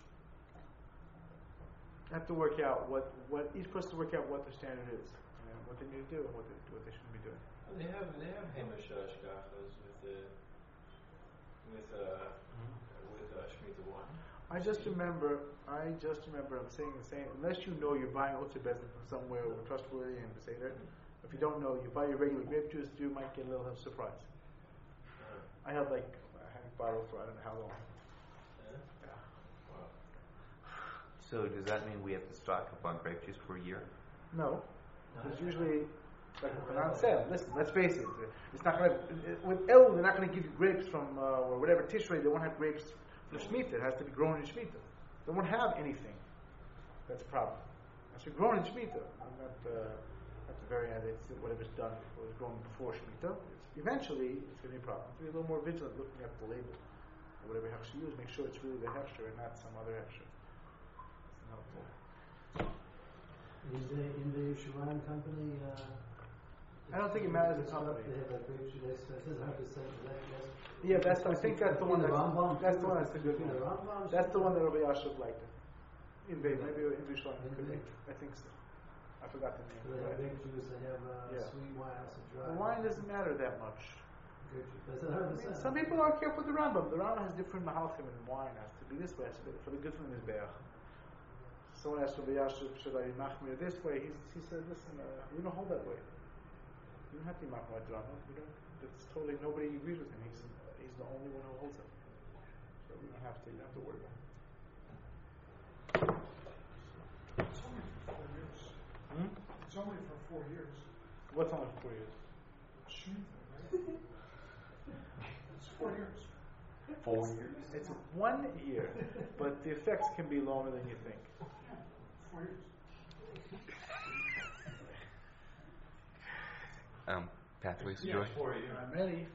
have to work out what what each person to work out what their standard is, you know, what they need to do, and what they what they shouldn't be doing. They have they have Hamish uh, shkachas with the with uh with uh, Shemitah one. I just remember, I just remember I'm saying the same, unless you know you're buying Otzer Bezin from somewhere or trustworthy and say that, if you don't know, you buy your regular grape juice, you might get a little surprise. I had like a half bottle for I don't know how long. Yeah. Yeah. Wow. So does that mean we have to stock up on grape juice for a year? No, because usually, like Hanan said, listen, let's face it, it's not going to, with El, they're not going to give you grapes from, uh, or whatever, Tishrei, they won't have grapes from Shemitah. It has to be grown in Shemitah. They won't have anything. That's a problem. It has to be grown in Shemitah. Not, uh, at the very end, it's whatever's done was grown before Shemitah. It's, eventually, it's going to be a problem. Be a little more vigilant looking at the label, or whatever hechsher you use. Make sure it's really the hechsher and not some other hechsher. It's helpful. In the, in the Yerushalayim company, uh, I don't think it matters the it's not- company. They have that grape juice, it says one hundred percent, is that, yes? Yeah, that's. I think that's the one. Between That's, Rambam, that's the one. That's the good between one. the Rambam, That's the one that Rabbi Yashiv liked. In Beit, maybe in Bishlam. I think so. I forgot the name. They have grape juice, they have uh, Yeah. sweet wine, also dry. The wine doesn't matter that much. Grape juice, that's one hundred I mean, percent. some people are careful with the Rambam. The Rambam has different mahalchim, and wine has to be this way. Has to be for the good from his beach. Someone asked Rabbi Yashiv, should I machmir this way? He, he said, listen, uh, we don't hold that way. You don't have to be machmir the Rambam. We don't. It's totally nobody agrees with him. He's he's the only one who holds it. So we don't have to. You don't have to worry about it. It's only for four years. Hmm? It's only for four years. What's on it for you? Shemitah, right? It's four years. Four years. It's one year, but the effects can be longer than you think. Four years. um, Pathways to Yeah, Joy? for you. I'm ready.